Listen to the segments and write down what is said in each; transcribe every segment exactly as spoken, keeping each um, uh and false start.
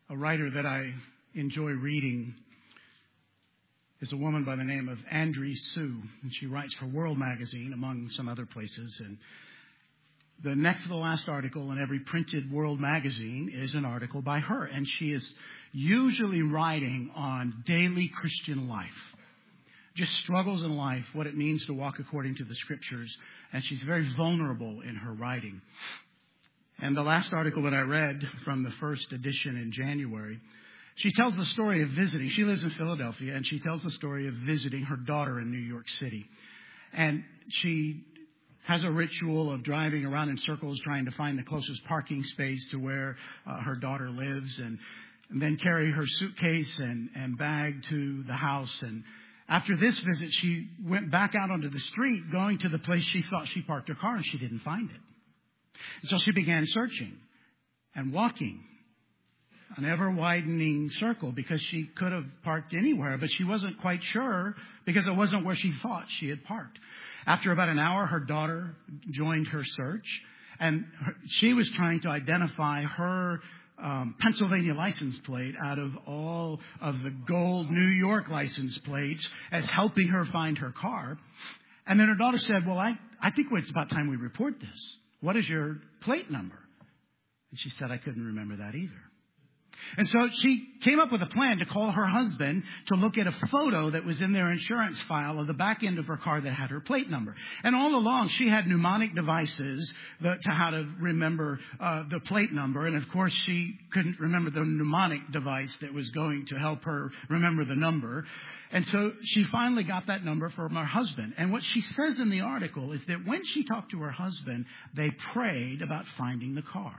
A writer that I enjoy reading is a woman by the name of Andree Sue, and she writes for World Magazine, among some other places. And the next to the last article in every printed World Magazine is an article by her, and she is usually writing on daily Christian life, just struggles in life, what it means to walk according to the Scriptures, and she's very vulnerable in her writing. And the last article that I read from the first edition in January, she tells the story of visiting. She lives in Philadelphia, and she tells the story of visiting her daughter in New York City. And she has a ritual of driving around in circles trying to find the closest parking space to where uh, her daughter lives, and, and then carry her suitcase and, and bag to the house. And after this visit, she went back out onto the street, going to the place she thought she parked her car, and she didn't find it. And so she began searching and walking an ever-widening circle because she could have parked anywhere, but she wasn't quite sure because it wasn't where she thought she had parked. After about an hour, her daughter joined her search, and her, she was trying to identify her um, Pennsylvania license plate out of all of the gold New York license plates as helping her find her car. And then her daughter said, well, I, I think it's about time we report this. What is your plate number? And she said, I couldn't remember that either. And so she came up with a plan to call her husband to look at a photo that was in their insurance file of the back end of her car that had her plate number. And all along, she had mnemonic devices that, to how to remember uh, the plate number. And, of course, she couldn't remember the mnemonic device that was going to help her remember the number. And so she finally got that number from her husband. And what she says in the article is that when she talked to her husband, they prayed about finding the car.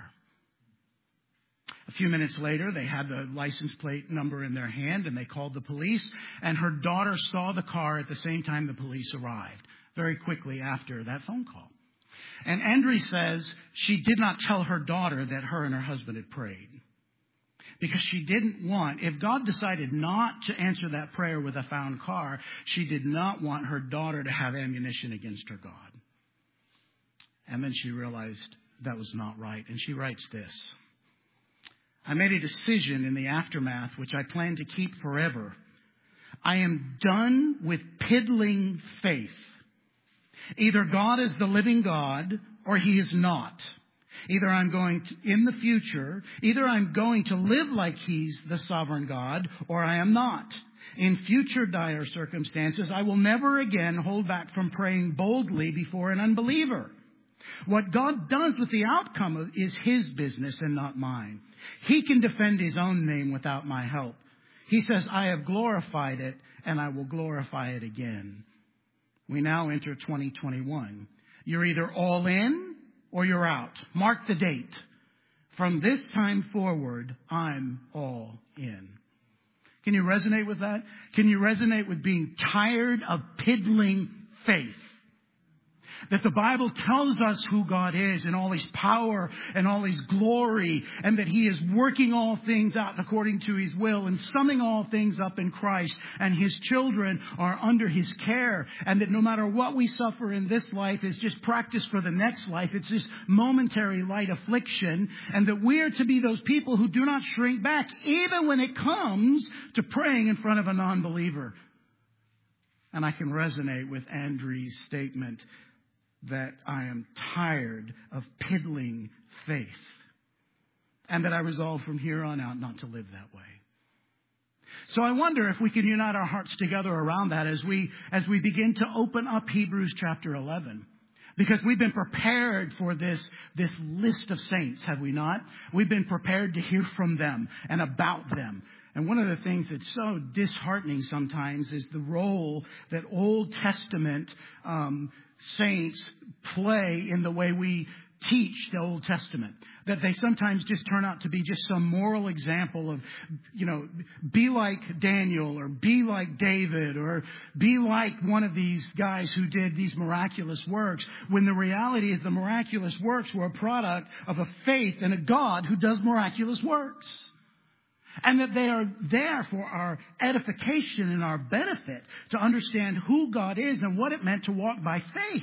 A few minutes later, they had the license plate number in their hand, and they called the police. And her daughter saw the car at the same time the police arrived, very quickly after that phone call. And Andree says she did not tell her daughter that her and her husband had prayed, because she didn't want, if God decided not to answer that prayer with a found car, she did not want her daughter to have ammunition against her God. And then she realized that was not right. And she writes this: I made a decision in the aftermath, which I plan to keep forever. I am done with piddling faith. Either God is the living God or he is not. Either I'm going to, in the future, either I'm going to live like he's the sovereign God or I am not. In future dire circumstances, I will never again hold back from praying boldly before an unbeliever. What God does with the outcome is his business and not mine. He can defend his own name without my help. He says, I have glorified it and I will glorify it again. We now enter twenty twenty-one. You're either all in or you're out. Mark the date. From this time forward, I'm all in. Can you resonate with that? Can you resonate with being tired of piddling faith? That the Bible tells us who God is and all his power and all his glory, and that he is working all things out according to his will and summing all things up in Christ, and his children are under his care, and that no matter what we suffer in this life is just practice for the next life. It's just momentary light affliction, and that we are to be those people who do not shrink back, even when it comes to praying in front of a non-believer. And I can resonate with Andree's statement that I am tired of piddling faith, and that I resolve from here on out not to live that way. So I wonder if we can unite our hearts together around that as we as we begin to open up Hebrews chapter eleven. Because we've been prepared for this, this list of saints, have we not? We've been prepared to hear from them and about them. And one of the things that's so disheartening sometimes is the role that Old Testament um, saints play in the way we teach the Old Testament. That they sometimes just turn out to be just some moral example of, you know, be like Daniel or be like David or be like one of these guys who did these miraculous works, when the reality is the miraculous works were a product of a faith in a God who does miraculous works. And that they are there for our edification and our benefit to understand who God is and what it meant to walk by faith.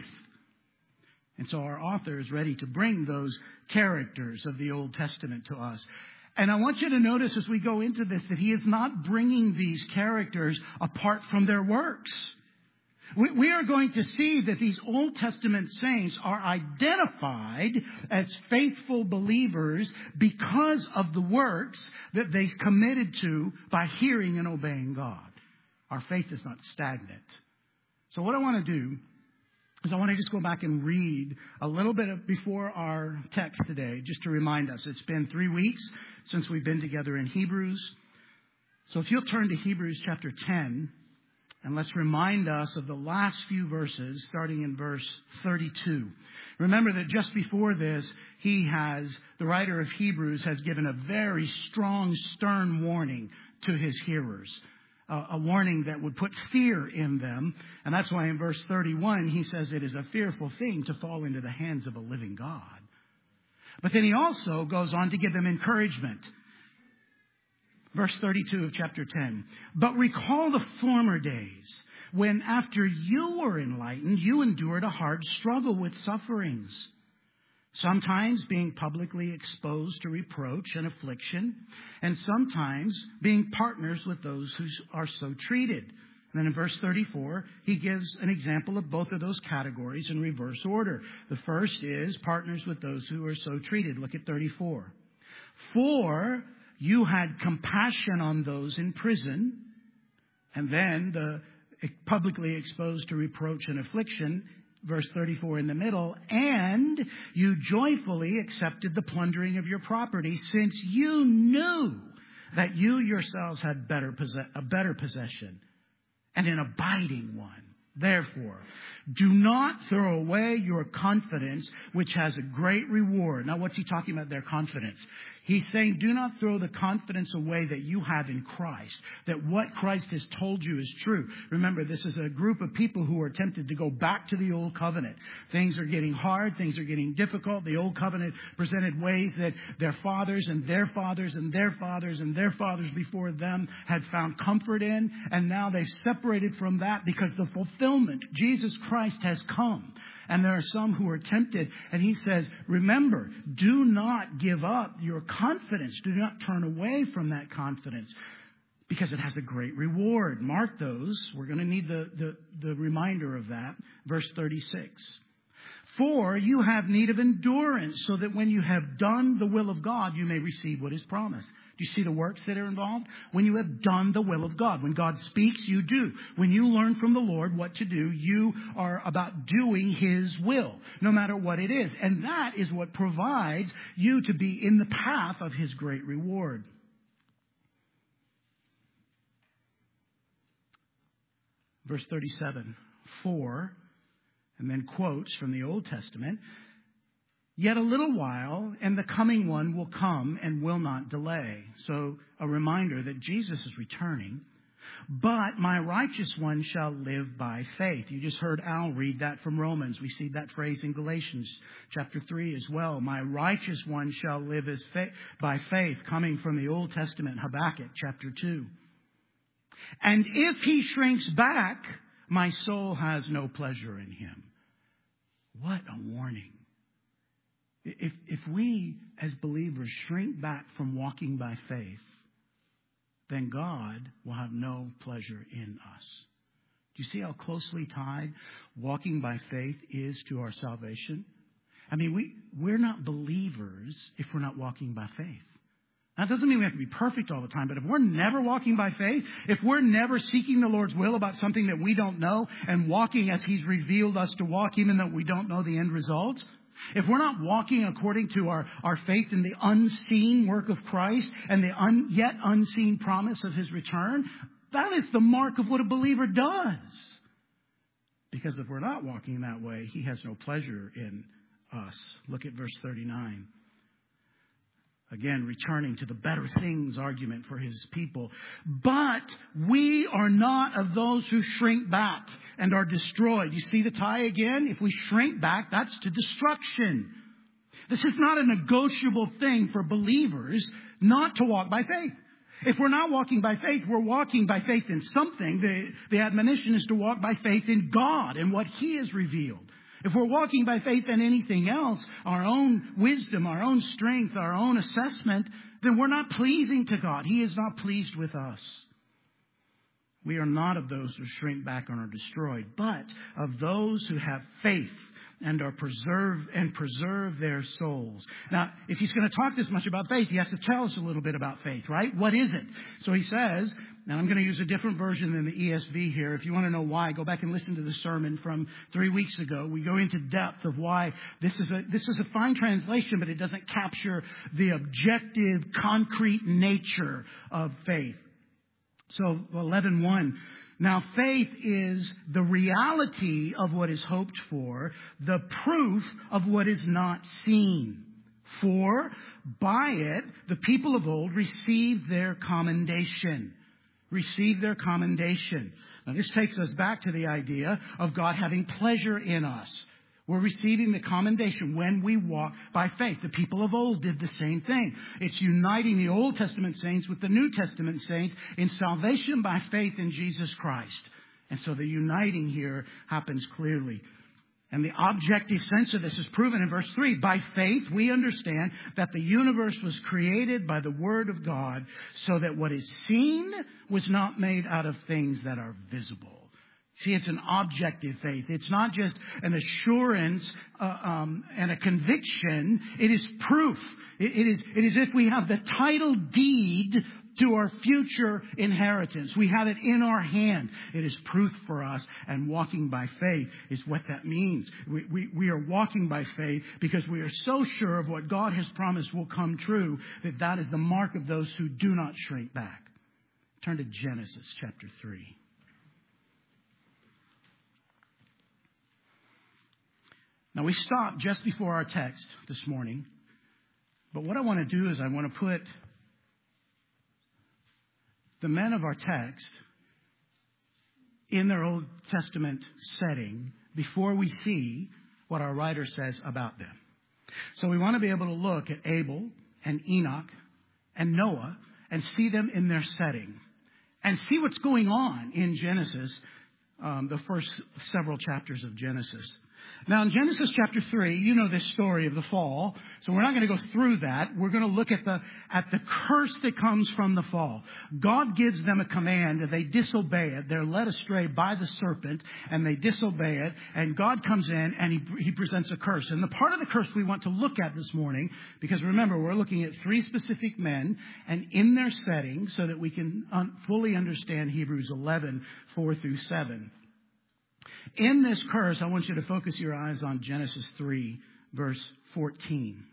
And so our author is ready to bring those characters of the Old Testament to us. And I want you to notice as we go into this that he is not bringing these characters apart from their works. We, we are going to see that these Old Testament saints are identified as faithful believers because of the works that they committed to by hearing and obeying God. Our faith is not stagnant. So what I want to do is I want to just go back and read a little bit of before our text today, just to remind us. It's been three weeks since we've been together in Hebrews. So if you'll turn to Hebrews chapter ten, and let's remind us of the last few verses, starting in verse thirty-two. Remember that just before this, he has, the writer of Hebrews has given a very strong, stern warning to his hearers. Uh, a warning that would put fear in them. And that's why in verse thirty-one, he says it is a fearful thing to fall into the hands of a living God. But then he also goes on to give them encouragement. Verse thirty-two of chapter ten. But recall the former days when after you were enlightened, you endured a hard struggle with sufferings. Sometimes being publicly exposed to reproach and affliction, and sometimes being partners with those who are so treated. And then in verse thirty-four, he gives an example of both of those categories in reverse order. The first is partners with those who are so treated. Look at thirty-four. For you had compassion on those in prison, and then the publicly exposed to reproach and affliction, verse thirty-four in the middle, and you joyfully accepted the plundering of your property, since you knew that you yourselves had better possess- a better possession and an abiding one. Therefore, do not throw away your confidence, which has a great reward. Now, what's he talking about, their confidence? He's saying, do not throw the confidence away that you have in Christ, that what Christ has told you is true. Remember, this is a group of people who are tempted to go back to the old covenant. Things are getting hard. Things are getting difficult. The old covenant presented ways that their fathers and their fathers and their fathers and their fathers before them had found comfort in. And now they've separated from that because the fulfillment, Jesus Christ, has come. And there are some who are tempted. And he says, remember, do not give up your confidence. Do not turn away from that confidence, because it has a great reward. Mark those. We're going to need the, the, the reminder of that. Verse thirty-six. For you have need of endurance, so that when you have done the will of God, you may receive what is promised. Do you see the works that are involved? When you have done the will of God. When God speaks, you do. When you learn from the Lord what to do, you are about doing His will, no matter what it is. And that is what provides you to be in the path of His great reward. Verse thirty-seven. For, and then quotes from the Old Testament, yet a little while, and the coming one will come and will not delay. So a reminder that Jesus is returning. But my righteous one shall live by faith. You just heard Al read that from Romans. We see that phrase in Galatians chapter three as well. My righteous one shall live as fa- by faith, coming from the Old Testament, Habakkuk chapter two. And if he shrinks back, my soul has no pleasure in him. What a warning. If, if we as believers shrink back from walking by faith, then God will have no pleasure in us. Do you see how closely tied walking by faith is to our salvation? I mean, we, we're not believers if we're not walking by faith. That doesn't mean we have to be perfect all the time, but if we're never walking by faith, if we're never seeking the Lord's will about something that we don't know and walking as He's revealed us to walk, even though we don't know the end results, if we're not walking according to our, our faith in the unseen work of Christ and the un, yet unseen promise of His return, that is the mark of what a believer does. Because if we're not walking that way, He has no pleasure in us. Look at verse thirty-nine. Again, returning to the better things argument for His people. But we are not of those who shrink back and are destroyed. You see the tie again? If we shrink back, that's to destruction. This is not a negotiable thing for believers not to walk by faith. If we're not walking by faith, we're walking by faith in something. The, the admonition is to walk by faith in God and what He has revealed. If we're walking by faith in anything else, our own wisdom, our own strength, our own assessment, then we're not pleasing to God. He is not pleased with us. We are not of those who shrink back and are destroyed, but of those who have faith and are preserved and preserve their souls. Now, if he's going to talk this much about faith, he has to tell us a little bit about faith, right? What is it? So he says, and I'm going to use a different version than the E S V here. If you want to know why, go back and listen to the sermon from three weeks ago. We go into depth of why this is a this is a fine translation, but it doesn't capture the objective, concrete nature of faith. So eleven one. Now, faith is the reality of what is hoped for, the proof of what is not seen. For by it, the people of old received their commendation. Received their commendation. Now, this takes us back to the idea of God having pleasure in us. We're receiving the commendation when we walk by faith. The people of old did the same thing. It's uniting the Old Testament saints with the New Testament saints in salvation by faith in Jesus Christ. And so the uniting here happens clearly. And the objective sense of this is proven in verse three. By faith, we understand that the universe was created by the Word of God, so that what is seen was not made out of things that are visible. See, it's an objective faith. It's not just an assurance uh, um, and a conviction. It is proof. It, it is it is if we have the title deed to our future inheritance. We have it in our hand. It is proof for us. And walking by faith is what that means. We, we, we are walking by faith because we are so sure of what God has promised will come true that that is the mark of those who do not shrink back. Turn to Genesis chapter three. Now, we stopped just before our text this morning. But what I want to do is I want to put the men of our text in their Old Testament setting before we see what our writer says about them. So we want to be able to look at Abel and Enoch and Noah and see them in their setting and see what's going on in Genesis, um, the first several chapters of Genesis. Now, in Genesis chapter three, you know this story of the fall. So we're not going to go through that. We're going to look at the at the curse that comes from the fall. God gives them a command and they disobey it. They're led astray by the serpent and they disobey it. And God comes in and he, he presents a curse. And the part of the curse we want to look at this morning, because remember, we're looking at three specific men and in their setting so that we can un- fully understand Hebrews eleven, four through seven. In this curse, I want you to focus your eyes on Genesis three, verse fourteen.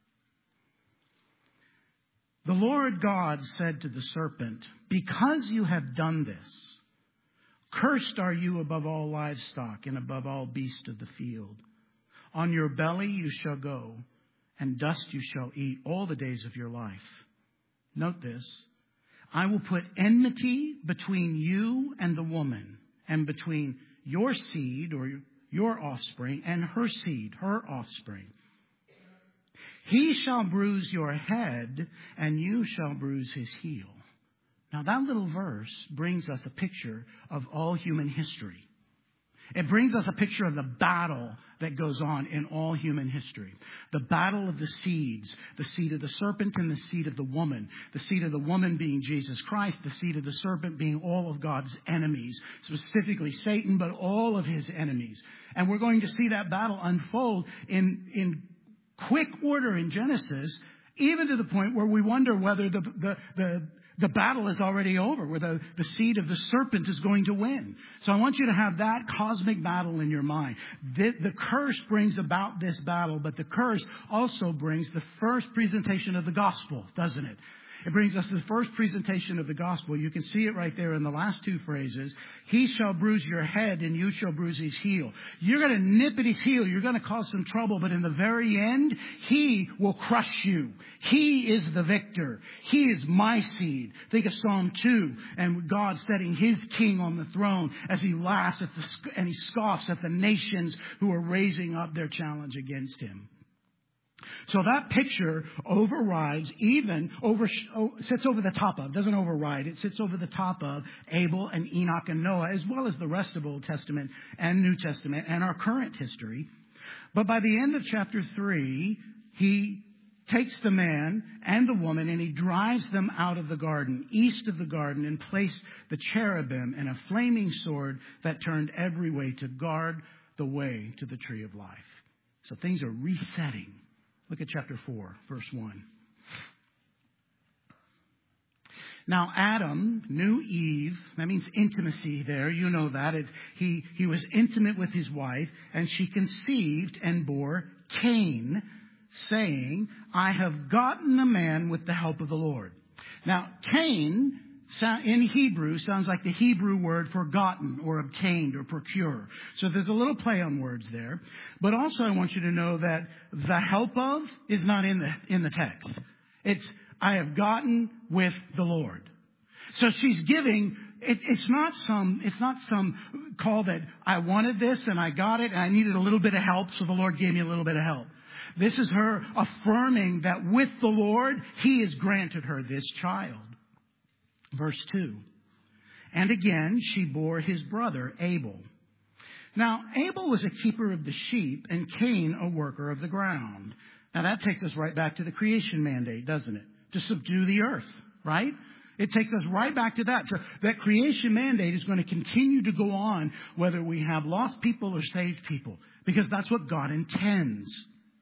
The Lord God said to the serpent, "Because you have done this, cursed are you above all livestock and above all beasts of the field. On your belly you shall go, and dust you shall eat all the days of your life." Note this. "I will put enmity between you and the woman, and between your seed," or your offspring, "and her seed," her offspring. "He shall bruise your head, and you shall bruise his heel." Now that little verse brings us a picture of all human history. It brings us a picture of the battle that goes on in all human history. The battle of the seeds, the seed of the serpent and the seed of the woman. The seed of the woman being Jesus Christ, the seed of the serpent being all of God's enemies, specifically Satan, but all of his enemies. And we're going to see that battle unfold in, in quick order in Genesis, even to the point where we wonder whether the, the, the The battle is already over, where the, the seed of the serpent is going to win. So I want you to have that cosmic battle in your mind. The, the curse brings about this battle, but the curse also brings the first presentation of the gospel, doesn't it? It brings us to the first presentation of the gospel. You can see it right there in the last two phrases. "He shall bruise your head and you shall bruise his heel." You're going to nip at his heel. You're going to cause some trouble. But in the very end, he will crush you. He is the victor. He is my seed. Think of Psalm two and God setting his king on the throne as he laughs at the, and he scoffs at the nations who are raising up their challenge against him. So that picture overrides, even over, sits over the top of, doesn't override, it sits over the top of Abel and Enoch and Noah, as well as the rest of Old Testament and New Testament and our current history. But by the end of chapter three, he takes the man and the woman and he drives them out of the garden, east of the garden, and placed the cherubim and a flaming sword that turned every way to guard the way to the tree of life. So things are resetting. Look at chapter four, verse one. Now Adam knew Eve. That means intimacy there. You know that. It, he, he was intimate with his wife, and she conceived and bore Cain, saying, I have gotten a man with the help of the Lord. Now, Cain in Hebrew sounds like the Hebrew word for gotten or obtained or procure. So there's a little play on words there. But also I want you to know that the help of is not in the, in the text. It's, I have gotten with the Lord. So she's giving, it, it's not some, it's not some call that I wanted this and I got it and I needed a little bit of help, so the Lord gave me a little bit of help. This is her affirming that with the Lord, He has granted her this child. Verse two. And again, she bore his brother Abel. Now, Abel was a keeper of the sheep and Cain a worker of the ground. Now, that takes us right back to the creation mandate, doesn't it? To subdue the earth, right? It takes us right back to that. So that creation mandate is going to continue to go on whether we have lost people or saved people, because that's what God intends.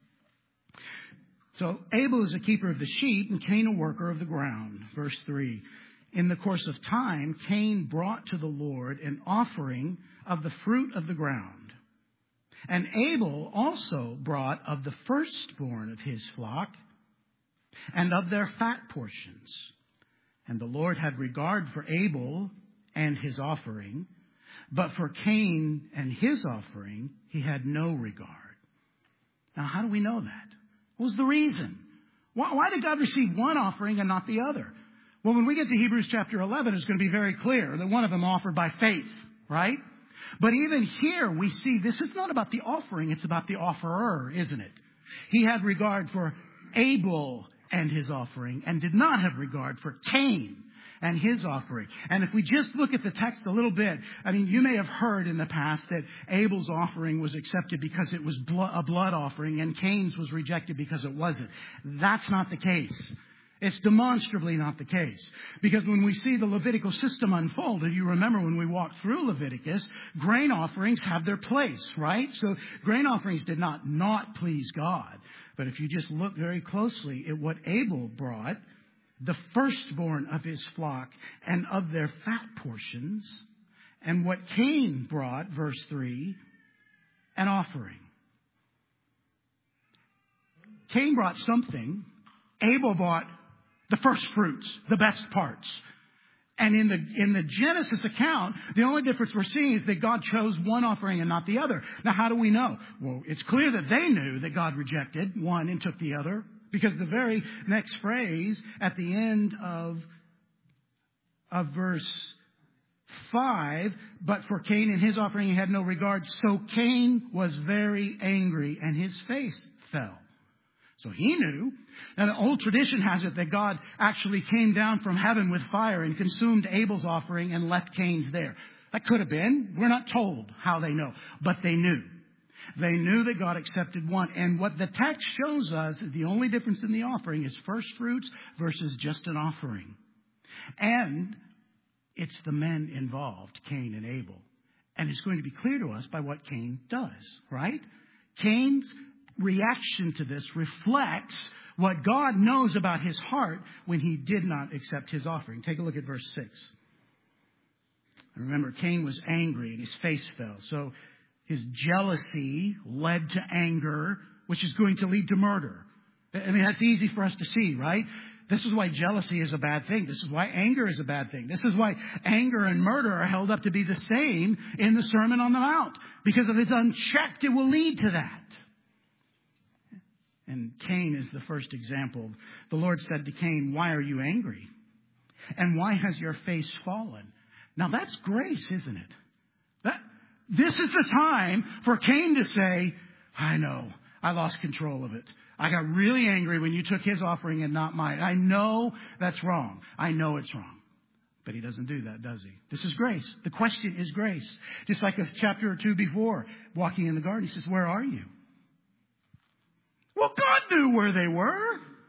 So Abel is a keeper of the sheep and Cain a worker of the ground. Verse three. In the course of time, Cain brought to the Lord an offering of the fruit of the ground. And Abel also brought of the firstborn of his flock and of their fat portions. And the Lord had regard for Abel and his offering, but for Cain and his offering, he had no regard. Now, how do we know that? What was the reason? Why, why did God receive one offering and not the other? Well, when we get to Hebrews chapter eleven, it's going to be very clear that one of them offered by faith, right? But even here, we see this is not about the offering, it's about the offerer, isn't it? He had regard for Abel and his offering and did not have regard for Cain and his offering. And if we just look at the text a little bit, I mean, you may have heard in the past that Abel's offering was accepted because it was a blood offering and Cain's was rejected because it wasn't. That's not the case. It's demonstrably not the case. Because when we see the Levitical system unfold, if you remember when we walked through Leviticus, grain offerings have their place, right? So grain offerings did not not please God. But if you just look very closely at what Abel brought, the firstborn of his flock and of their fat portions, and what Cain brought, verse three, an offering. Cain brought something. Abel brought the first fruits, the best parts. And in the in the Genesis account, the only difference we're seeing is that God chose one offering and not the other. Now, how do we know? Well, it's clear that they knew that God rejected one and took the other, because the very next phrase at the end of, of verse five, but for Cain and his offering he had no regard. So Cain was very angry and his face fell. So he knew. Now, the old tradition has it that God actually came down from heaven with fire and consumed Abel's offering and left Cain's there. That could have been. We're not told how they know. But they knew. They knew that God accepted one. And what the text shows us is the only difference in the offering is first fruits versus just an offering. And it's the men involved, Cain and Abel. And it's going to be clear to us by what Cain does, right? Cain's reaction to this reflects what God knows about his heart when he did not accept his offering. Take a look at verse six. Remember, Cain was angry and his face fell. So his jealousy led to anger, which is going to lead to murder. I mean, that's easy for us to see, right? This is why jealousy is a bad thing. This is why anger is a bad thing. This is why anger and murder are held up to be the same in the Sermon on the Mount. Because if it's unchecked, it will lead to that. And Cain is the first example. The Lord said to Cain, why are you angry? And why has your face fallen? Now that's grace, isn't it? That, this is the time for Cain to say, I know, I lost control of it. I got really angry when you took his offering and not mine. I know that's wrong. I know it's wrong. But he doesn't do that, does he? This is grace. The question is grace. Just like a chapter or two before, walking in the garden, he says, where are you? Well, God knew where they were.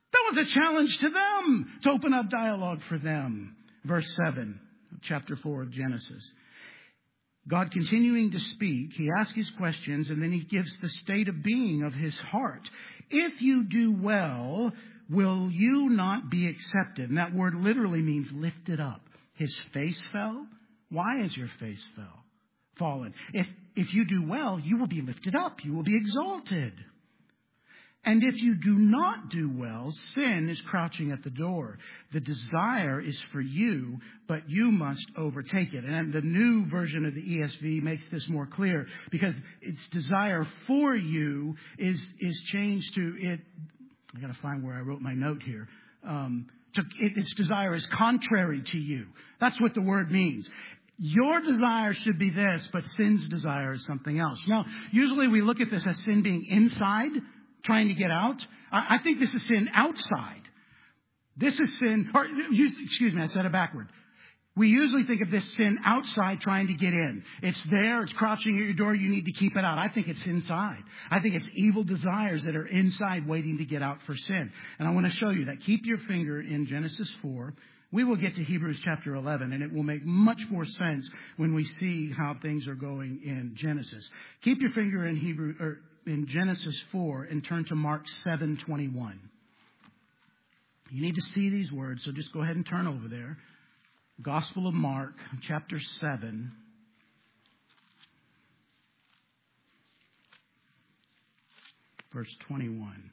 That was a challenge to them to open up dialogue for them. Verse seven, chapter four of Genesis. God continuing to speak, he asks his questions, and then he gives the state of being of his heart. If you do well, will you not be accepted? And that word literally means lifted up. His face fell. Why is your face fell? Fallen? If, if you do well, you will be lifted up. You will be exalted. And if you do not do well, sin is crouching at the door. The desire is for you, but you must overtake it. And the new version of the E S V makes this more clear, because its desire for you is, is changed to it. I got to find where I wrote my note here. Um, to, it, its desire is contrary to you. That's what the word means. Your desire should be this, but sin's desire is something else. Now, usually we look at this as sin being inside, trying to get out. I think this is sin outside. This is sin, or excuse me, I said it backward. We usually think of this sin outside trying to get in. It's there, it's crouching at your door, you need to keep it out. I think it's inside. I think it's evil desires that are inside waiting to get out for sin. And I want to show you that. Keep your finger in Genesis four. We will get to Hebrews chapter eleven, and it will make much more sense when we see how things are going in Genesis. Keep your finger in Hebrew, or in Genesis four, and turn to Mark seven twenty-one. You need to see these words, so just go ahead and turn over there. Gospel of Mark, chapter seven. Verse twenty-one.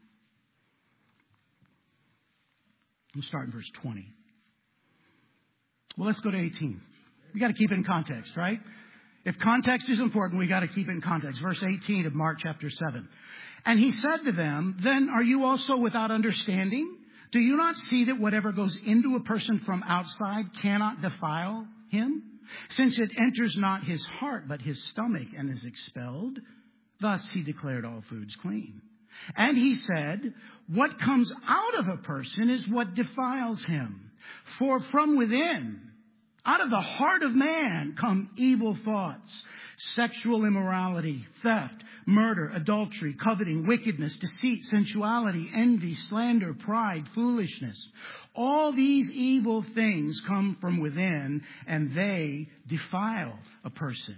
We'll start in verse twenty. Well, let's go to eighteen. We got to keep it in context, right? If context is important, we got to keep it in context. Verse eighteen of Mark chapter seven. And he said to them, then are you also without understanding? Do you not see that whatever goes into a person from outside cannot defile him? Since it enters not his heart, but his stomach, and is expelled. Thus he declared all foods clean. And he said, what comes out of a person is what defiles him. For from within, out of the heart of man, come evil thoughts, sexual immorality, theft, murder, adultery, coveting, wickedness, deceit, sensuality, envy, slander, pride, foolishness. All these evil things come from within, and they defile a person.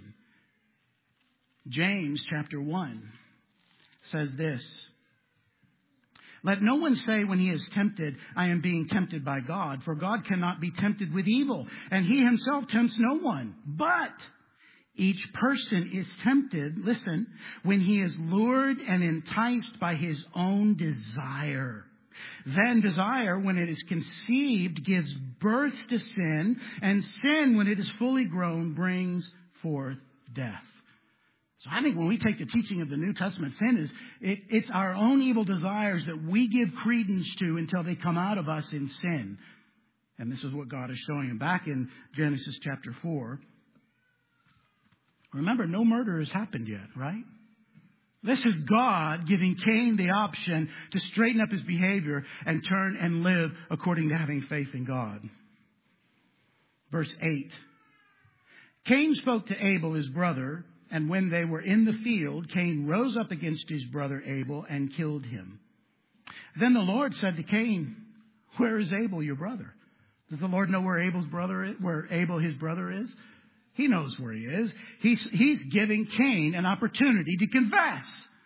James chapter one says this. Let no one say when he is tempted, I am being tempted by God. For God cannot be tempted with evil, and he himself tempts no one. But each person is tempted, listen, when he is lured and enticed by his own desire. Then desire, when it is conceived, gives birth to sin. And sin, when it is fully grown, brings forth death. So I think when we take the teaching of the New Testament, sin is, it, it's our own evil desires that we give credence to until they come out of us in sin. And this is what God is showing him back in Genesis chapter four. Remember, no murder has happened yet, right? This is God giving Cain the option to straighten up his behavior and turn and live according to having faith in God. Verse eight. Cain spoke to Abel, his brother, and when they were in the field, Cain rose up against his brother Abel and killed him. Then the Lord said to Cain, where is Abel, your brother? Does the Lord know where Abel's brother is, where Abel, his brother, is? He knows where he is. He's, he's giving Cain an opportunity to confess.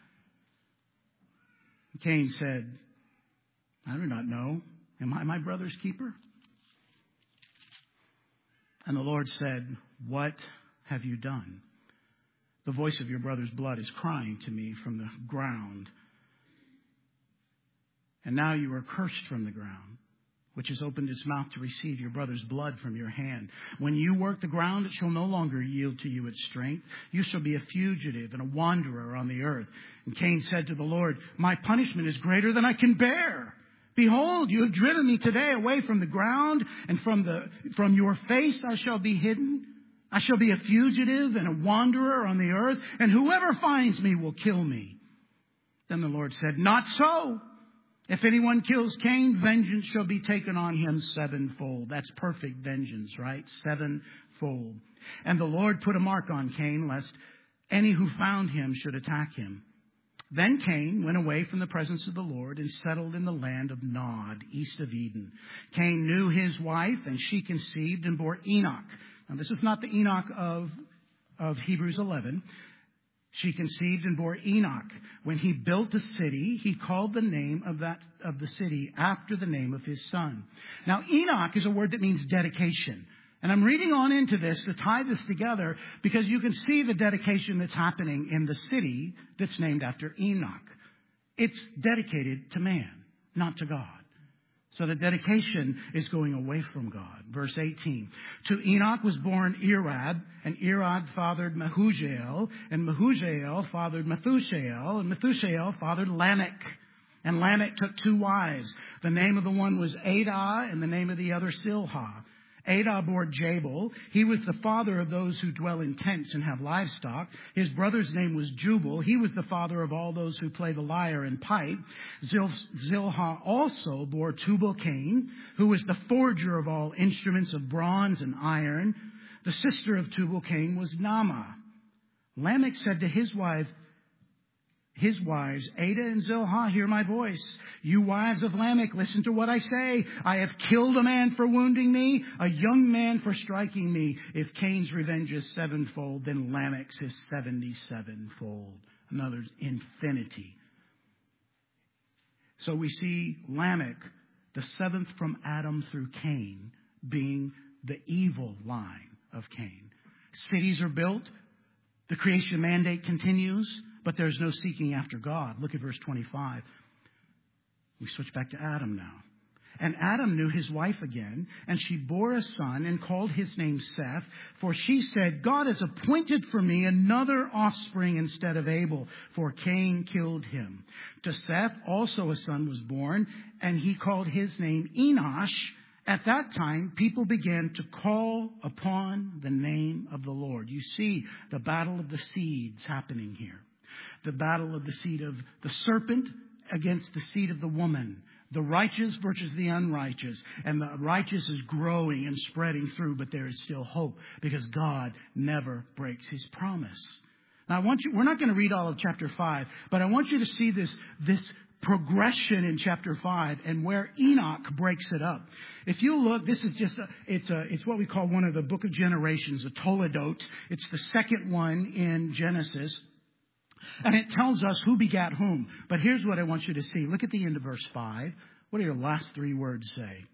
Cain said, I do not know. Am I my brother's keeper? And the Lord said, what have you done? The voice of your brother's blood is crying to me from the ground. And now you are cursed from the ground, which has opened its mouth to receive your brother's blood from your hand. When you work the ground, it shall no longer yield to you its strength. You shall be a fugitive and a wanderer on the earth. And Cain said to the Lord, my punishment is greater than I can bear. Behold, you have driven me today away from the ground, and from the from your face I shall be hidden. I shall be a fugitive and a wanderer on the earth, and whoever finds me will kill me. Then the Lord said, not so. If anyone kills Cain, vengeance shall be taken on him sevenfold. That's perfect vengeance, right? Sevenfold. And the Lord put a mark on Cain, lest any who found him should attack him. Then Cain went away from the presence of the Lord and settled in the land of Nod, east of Eden. Cain knew his wife, and she conceived and bore Enoch. Now, this is not the Enoch of, of Hebrews eleven. She conceived and bore Enoch. When he built a city, he called the name of that of the city after the name of his son. Now, Enoch is a word that means dedication. And I'm reading on into this to tie this together because you can see the dedication that's happening in the city that's named after Enoch. It's dedicated to man, not to God. So the dedication is going away from God. Verse eighteen. To Enoch was born Irad, and Irad fathered Mehujael, and Mehujael fathered Methushael, and Methushael fathered Lamech. And Lamech took two wives. The name of the one was Adah, and the name of the other Silhah. Adah bore Jabal. He was the father of those who dwell in tents and have livestock. His brother's name was Jubal. He was the father of all those who play the lyre and pipe. Zil- Zilhah also bore Tubal-Cain, who was the forger of all instruments of bronze and iron. The sister of Tubal-Cain was Naamah. Lamech said to his wife, His wives, Adah and Zilhah, hear my voice. You wives of Lamech, listen to what I say. I have killed a man for wounding me, a young man for striking me. If Cain's revenge is sevenfold, then Lamech's is seventy-sevenfold. In other words, infinity. So we see Lamech, the seventh from Adam through Cain, being the evil line of Cain. Cities are built. The creation mandate continues. But there's no seeking after God. Look at verse twenty-five. We switch back to Adam now. And Adam knew his wife again, and she bore a son and called his name Seth. For she said, God has appointed for me another offspring instead of Abel, for Cain killed him. To Seth also a son was born, and he called his name Enosh. At that time, people began to call upon the name of the Lord. You see the battle of the seeds happening here. The battle of the seed of the serpent against the seed of the woman. The righteous versus the unrighteous. And the righteous is growing and spreading through, but there is still hope because God never breaks his promise. Now, I want you, we're not going to read all of chapter five, but I want you to see this, this progression in chapter five and where Enoch breaks it up. If you look, this is just, a, it's a, it's what we call one of the book of generations, a Toledot. It's the second one in Genesis. And it tells us who begat whom. But here's what I want you to see. Look at the end of verse five. What do your last three words say?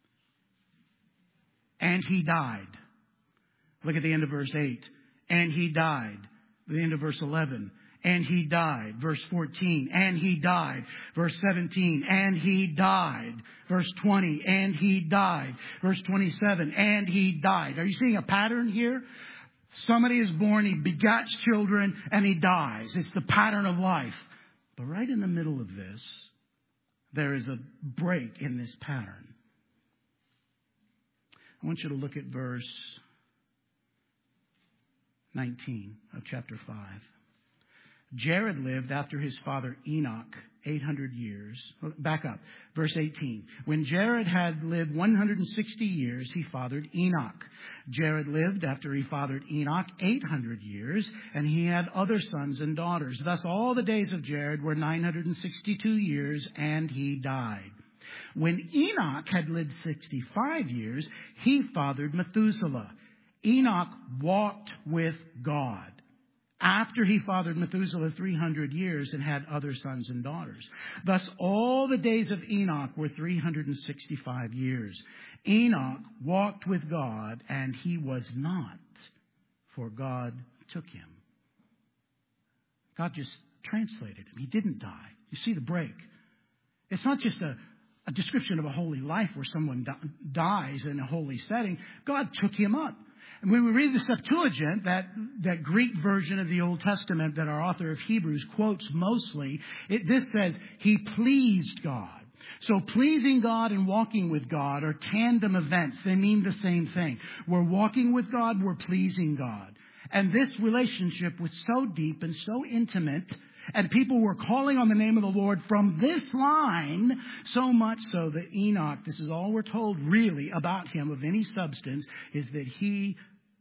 And he died. Look at the end of verse eight. And he died. The end of verse eleven. And he died. Verse fourteen. And he died. Verse seventeen. And he died. Verse twenty. And he died. Verse twenty-seven. And he died. Are you seeing a pattern here? Somebody is born, he begats children, and he dies. It's the pattern of life. But right in the middle of this, there is a break in this pattern. I want you to look at verse nineteen of chapter five. Jared lived after his father Enoch eight hundred years. Back up. Verse eighteen. When Jared had lived one hundred sixty years, he fathered Enoch. Jared lived after he fathered Enoch eight hundred years, and he had other sons and daughters. Thus all the days of Jared were nine hundred sixty-two years, and he died. When Enoch had lived sixty-five years, he fathered Methuselah. Enoch walked with God after he fathered Methuselah three hundred years and had other sons and daughters. Thus, all the days of Enoch were three hundred sixty-five years. Enoch walked with God, and he was not, for God took him. God just translated him. He didn't die. You see the break. It's not just a, a description of a holy life where someone di- dies in a holy setting. God took him up. And when we read the Septuagint, that, that Greek version of the Old Testament that our author of Hebrews quotes mostly, it, this says, he pleased God. So pleasing God and walking with God are tandem events. They mean the same thing. We're walking with God, we're pleasing God. And this relationship was so deep and so intimate, and people were calling on the name of the Lord from this line, so much so that Enoch, this is all we're told really about him of any substance, is that he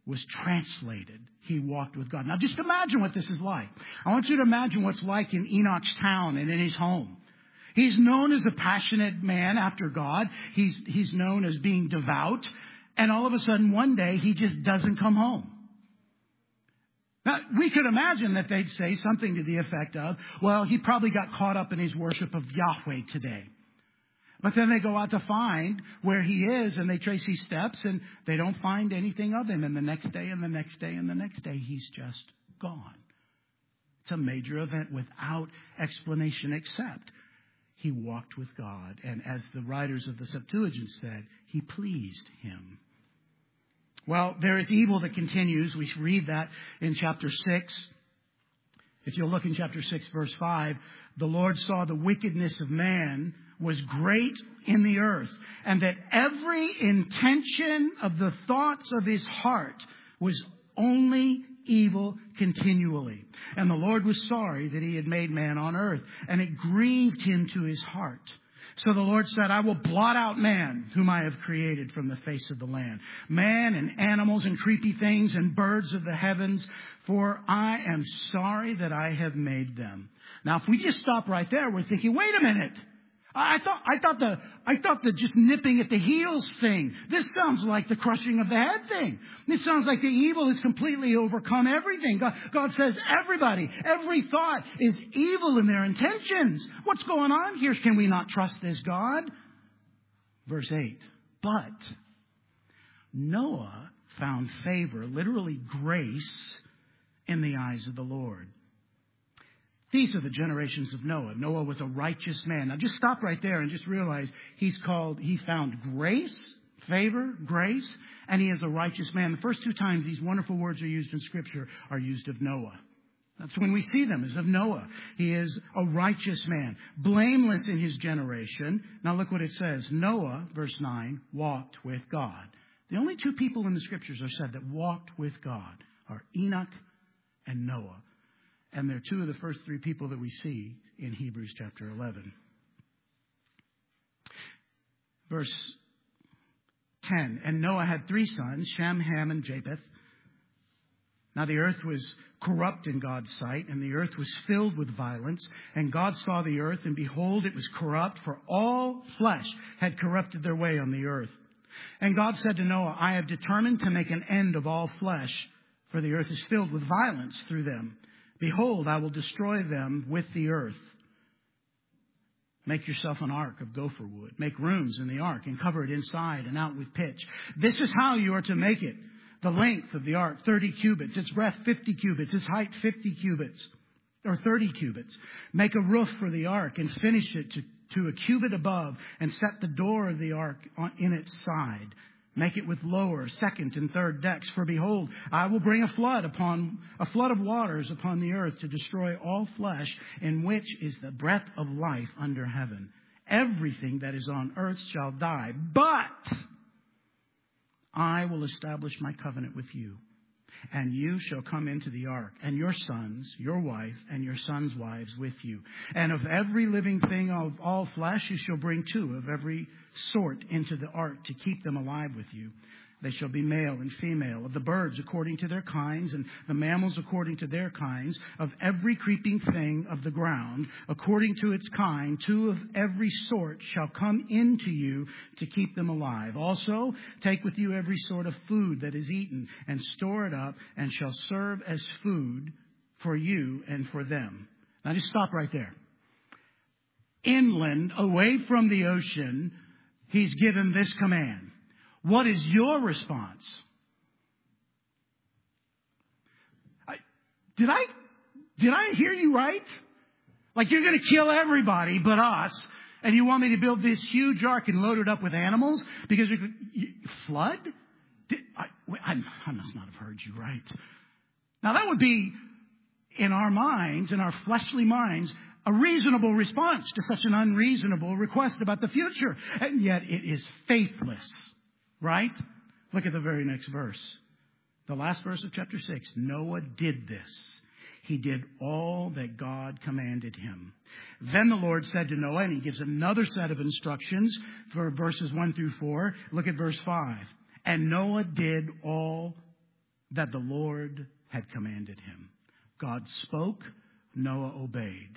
was translated. He walked with God. Now just imagine what this is like. I want you to imagine what's like in Enoch's town and in his home. He's known as a passionate man after God. He's, he's known as being devout. And all of a sudden one day he just doesn't come home. Now, we could imagine that they'd say something to the effect of, well, he probably got caught up in his worship of Yahweh today. But then they go out to find where he is, and they trace his steps, and they don't find anything of him. And the next day, and the next day, and the next day, he's just gone. It's a major event without explanation, except he walked with God. And as the writers of the Septuagint said, he pleased him. Well, there is evil that continues. We read that in chapter six. If you'll look in chapter six, verse five, the Lord saw the wickedness of man was great in the earth, and that every intention of the thoughts of his heart was only evil continually. And the Lord was sorry that he had made man on earth, and it grieved him to his heart. So the Lord said, I will blot out man, whom I have created from the face of the land, man and animals and creepy things and birds of the heavens, for I am sorry that I have made them. Now, if we just stop right there, we're thinking, wait a minute. I thought, I thought the, I thought the just nipping at the heels thing. This sounds like the crushing of the head thing. It sounds like the evil has completely overcome everything. God, God says everybody, every thought is evil in their intentions. What's going on here? Can we not trust this God? Verse eight. But Noah found favor, literally grace, in the eyes of the Lord. These are the generations of Noah. Noah was a righteous man. Now just stop right there and just realize he's called, he found grace, favor, grace, and he is a righteous man. The first two times these wonderful words are used in Scripture are used of Noah. That's when we see them, is of Noah. He is a righteous man, blameless in his generation. Now look what it says. Noah, verse nine, walked with God. The only two people in the Scriptures are said that walked with God are Enoch and Noah. And they're two of the first three people that we see in Hebrews chapter eleven. Verse ten. And Noah had three sons, Shem, Ham, and Japheth. Now the earth was corrupt in God's sight, and the earth was filled with violence. And God saw the earth, and behold, it was corrupt, for all flesh had corrupted their way on the earth. And God said to Noah, I have determined to make an end of all flesh, for the earth is filled with violence through them. Behold, I will destroy them with the earth. Make yourself an ark of gopher wood. Make rooms in the ark and cover it inside and out with pitch. This is how you are to make it. The length of the ark, thirty cubits. Its breadth, fifty cubits. Its height, fifty cubits. Or thirty cubits. Make a roof for the ark and finish it to, to a cubit above and set the door of the ark on, in its side. Make it with lower, second, and third decks. For behold, I will bring a flood upon a flood of waters upon the earth to destroy all flesh, in which is the breath of life under heaven. Everything that is on earth shall die. But I will establish my covenant with you. And you shall come into the ark, and your sons, your wife, and your sons' wives with you. And of every living thing of all flesh, you shall bring two of every sort into the ark to keep them alive with you. They shall be male and female, of the birds according to their kinds, and the mammals according to their kinds, of every creeping thing of the ground, according to its kind. Two of every sort shall come into you to keep them alive. Also, take with you every sort of food that is eaten, and store it up, and shall serve as food for you and for them. Now just stop right there. Inland, away from the ocean, he's given this command. What is your response? I, did I did I hear you right? Like you're going to kill everybody but us, and you want me to build this huge ark and load it up with animals because you're you, flood? Did, I, I, I must not have heard you right. Now that would be in our minds, in our fleshly minds, a reasonable response to such an unreasonable request about the future, and yet it is faithless. Right? Look at the very next verse. The last verse of chapter six. Noah did this. He did all that God commanded him. Then the Lord said to Noah, and he gives another set of instructions for verses one through four. Look at verse five. And Noah did all that the Lord had commanded him. God spoke, Noah obeyed.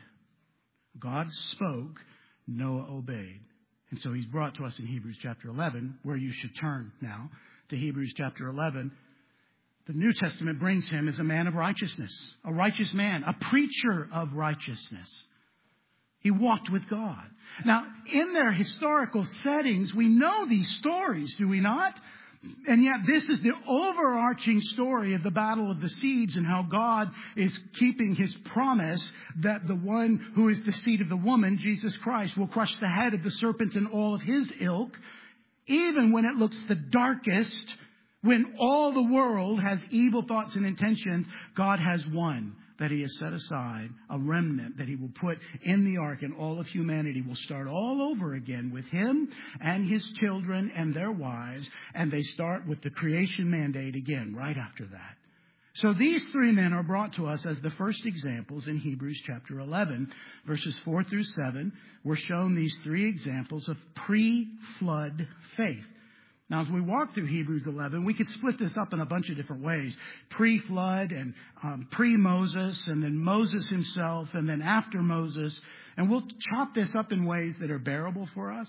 God spoke, Noah obeyed. And so he's brought to us in Hebrews chapter eleven, where you should turn now to Hebrews chapter eleven. The New Testament brings him as a man of righteousness, a righteous man, a preacher of righteousness. He walked with God. Now, in their historical settings, we know these stories, do we not? And yet this is the overarching story of the battle of the seeds and how God is keeping his promise that the one who is the seed of the woman, Jesus Christ, will crush the head of the serpent and all of his ilk, even when it looks the darkest, when all the world has evil thoughts and intentions. God has one that he has set aside, a remnant that he will put in the ark, and all of humanity will start all over again with him and his children and their wives. And they start with the creation mandate again right after that. So these three men are brought to us as the first examples in Hebrews chapter eleven, verses four through seven. We're shown these three examples of pre-flood faith. Now, as we walk through Hebrews eleven, we could split this up in a bunch of different ways. Pre-flood and um, pre-Moses, and then Moses himself, and then after Moses. And we'll chop this up in ways that are bearable for us.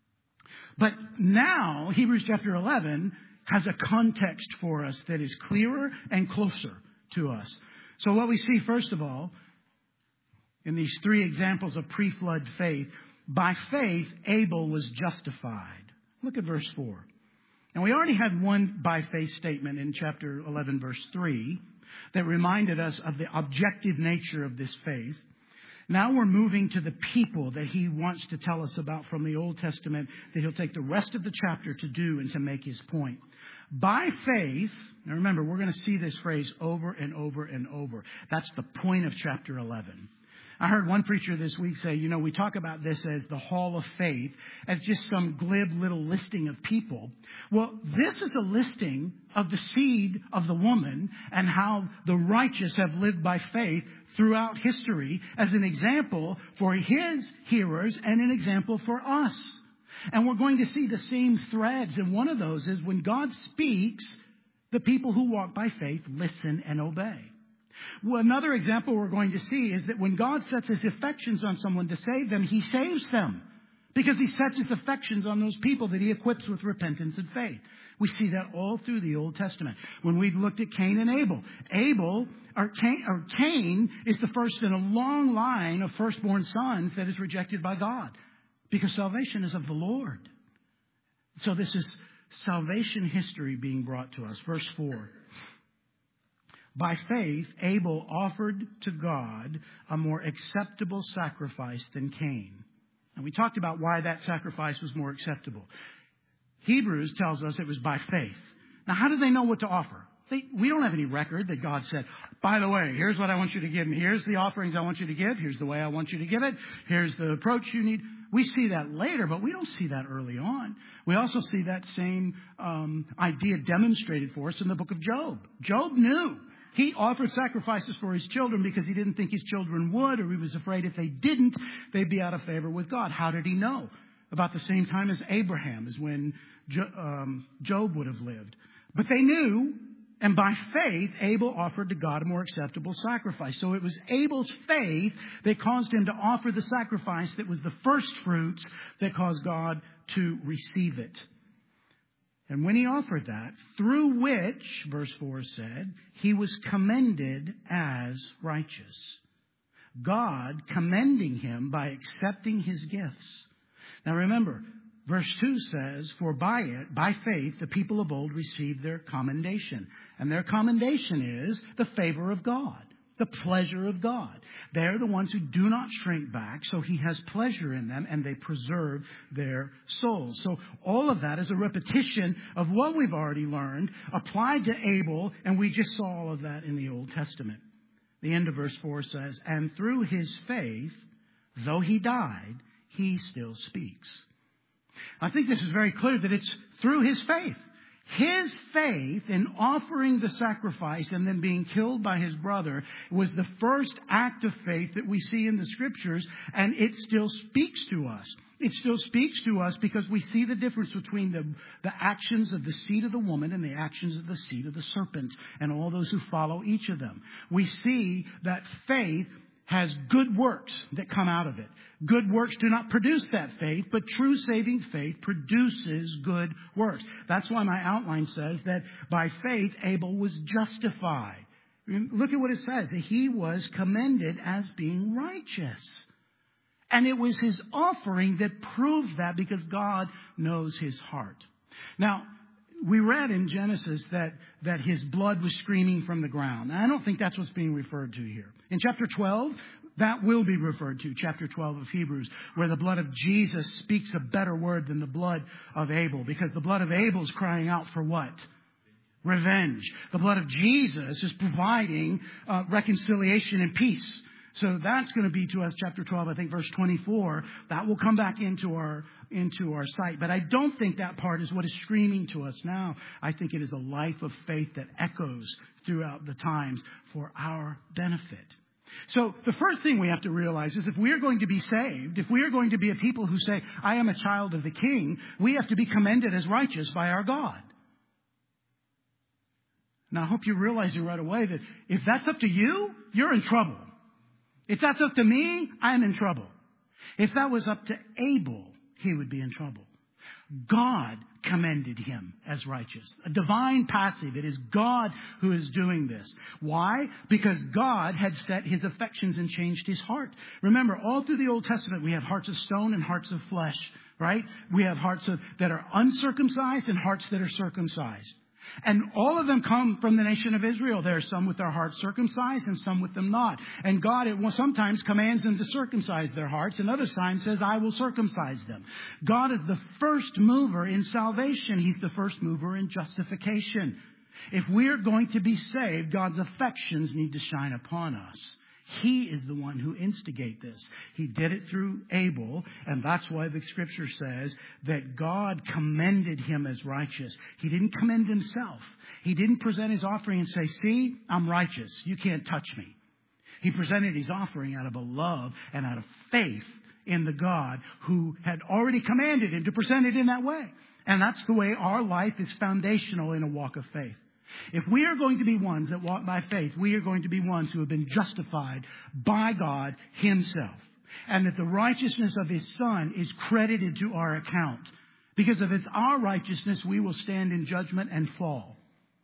But now, Hebrews chapter eleven has a context for us that is clearer and closer to us. So what we see, first of all, in these three examples of pre-flood faith, by faith, Abel was justified. Look at verse four. And we already had one by faith statement in chapter eleven, verse three, that reminded us of the objective nature of this faith. Now we're moving to the people that he wants to tell us about from the Old Testament, that he'll take the rest of the chapter to do and to make his point. By faith, now remember, we're going to see this phrase over and over and over. That's the point of chapter eleven. I heard one preacher this week say, you know, we talk about this as the hall of faith, as just some glib little listing of people. Well, this is a listing of the seed of the woman and how the righteous have lived by faith throughout history as an example for his hearers and an example for us. And we're going to see the same threads. And one of those is when God speaks, the people who walk by faith listen and obey. Well, another example we're going to see is that when God sets his affections on someone to save them, he saves them because he sets his affections on those people that he equips with repentance and faith. We see that all through the Old Testament. When we looked at Cain and Abel, Abel or Cain, or Cain is the first in a long line of firstborn sons that is rejected by God because salvation is of the Lord. So this is salvation history being brought to us. Verse four. By faith, Abel offered to God a more acceptable sacrifice than Cain. And we talked about why that sacrifice was more acceptable. Hebrews tells us it was by faith. Now, how do they know what to offer? They, we don't have any record that God said, by the way, here's what I want you to give me. Here's the offerings I want you to give. Here's the way I want you to give it. Here's the approach you need. We see that later, but we don't see that early on. We also see that same um, idea demonstrated for us in the book of Job. Job knew. He offered sacrifices for his children because he didn't think his children would, or he was afraid if they didn't, they'd be out of favor with God. How did he know? About the same time as Abraham is when Jo- um, Job would have lived. But they knew, and by faith, Abel offered to God a more acceptable sacrifice. So it was Abel's faith that caused him to offer the sacrifice that was the first fruits that caused God to receive it. And when he offered that, through which, verse four said, he was commended as righteous. God commending him by accepting his gifts. Now remember, verse two says, for by it, by faith, the people of old received their commendation. And their commendation is the favor of God, the pleasure of God. They're the ones who do not shrink back, so he has pleasure in them, and they preserve their souls. So all of that is a repetition of what we've already learned, applied to Abel, and we just saw all of that in the Old Testament. The end of verse four says, and through his faith, though he died, he still speaks. I think this is very clear that it's through his faith. His faith in offering the sacrifice and then being killed by his brother was the first act of faith that we see in the scriptures, and it still speaks to us. It still speaks to us because we see the difference between the, the actions of the seed of the woman and the actions of the seed of the serpent and all those who follow each of them. We see that faith has good works that come out of it. Good works do not produce that faith, but true saving faith produces good works. That's why my outline says that by faith Abel was justified. Look at what it says. He was commended as being righteous. And it was his offering that proved that, because God knows his heart. Now, we read in Genesis that, that his blood was streaming from the ground. Now, I don't think that's what's being referred to here. In chapter twelve, that will be referred to, chapter twelve of Hebrews, where the blood of Jesus speaks a better word than the blood of Abel. Because the blood of Abel is crying out for what? Revenge. The blood of Jesus is providing uh, reconciliation and peace. So that's going to be to us, chapter twelve, I think, verse twenty-four. That will come back into our into our sight. But I don't think that part is what is streaming to us now. I think it is a life of faith that echoes throughout the times for our benefit. So the first thing we have to realize is if we are going to be saved, if we are going to be a people who say, I am a child of the King, we have to be commended as righteous by our God. Now, I hope you're realizing right away that if that's up to you, you're in trouble. If that's up to me, I'm in trouble. If that was up to Abel, he would be in trouble. God commended him as righteous. A divine passive. It is God who is doing this. Why? Because God had set his affections and changed his heart. Remember, all through the Old Testament, we have hearts of stone and hearts of flesh, right? We have hearts of, that are uncircumcised and hearts that are circumcised. And all of them come from the nation of Israel. There are some with their hearts circumcised and some with them not. And God sometimes commands them to circumcise their hearts, and other times says, I will circumcise them. God is the first mover in salvation. He's the first mover in justification. If we're going to be saved, God's affections need to shine upon us. He is the one who instigated this. He did it through Abel, and that's why the scripture says that God commended him as righteous. He didn't commend himself. He didn't present his offering and say, see, I'm righteous. You can't touch me. He presented his offering out of a love and out of faith in the God who had already commanded him to present it in that way. And that's the way our life is foundational in a walk of faith. If we are going to be ones that walk by faith, we are going to be ones who have been justified by God himself. And that the righteousness of his Son is credited to our account. Because if it's our righteousness, we will stand in judgment and fall.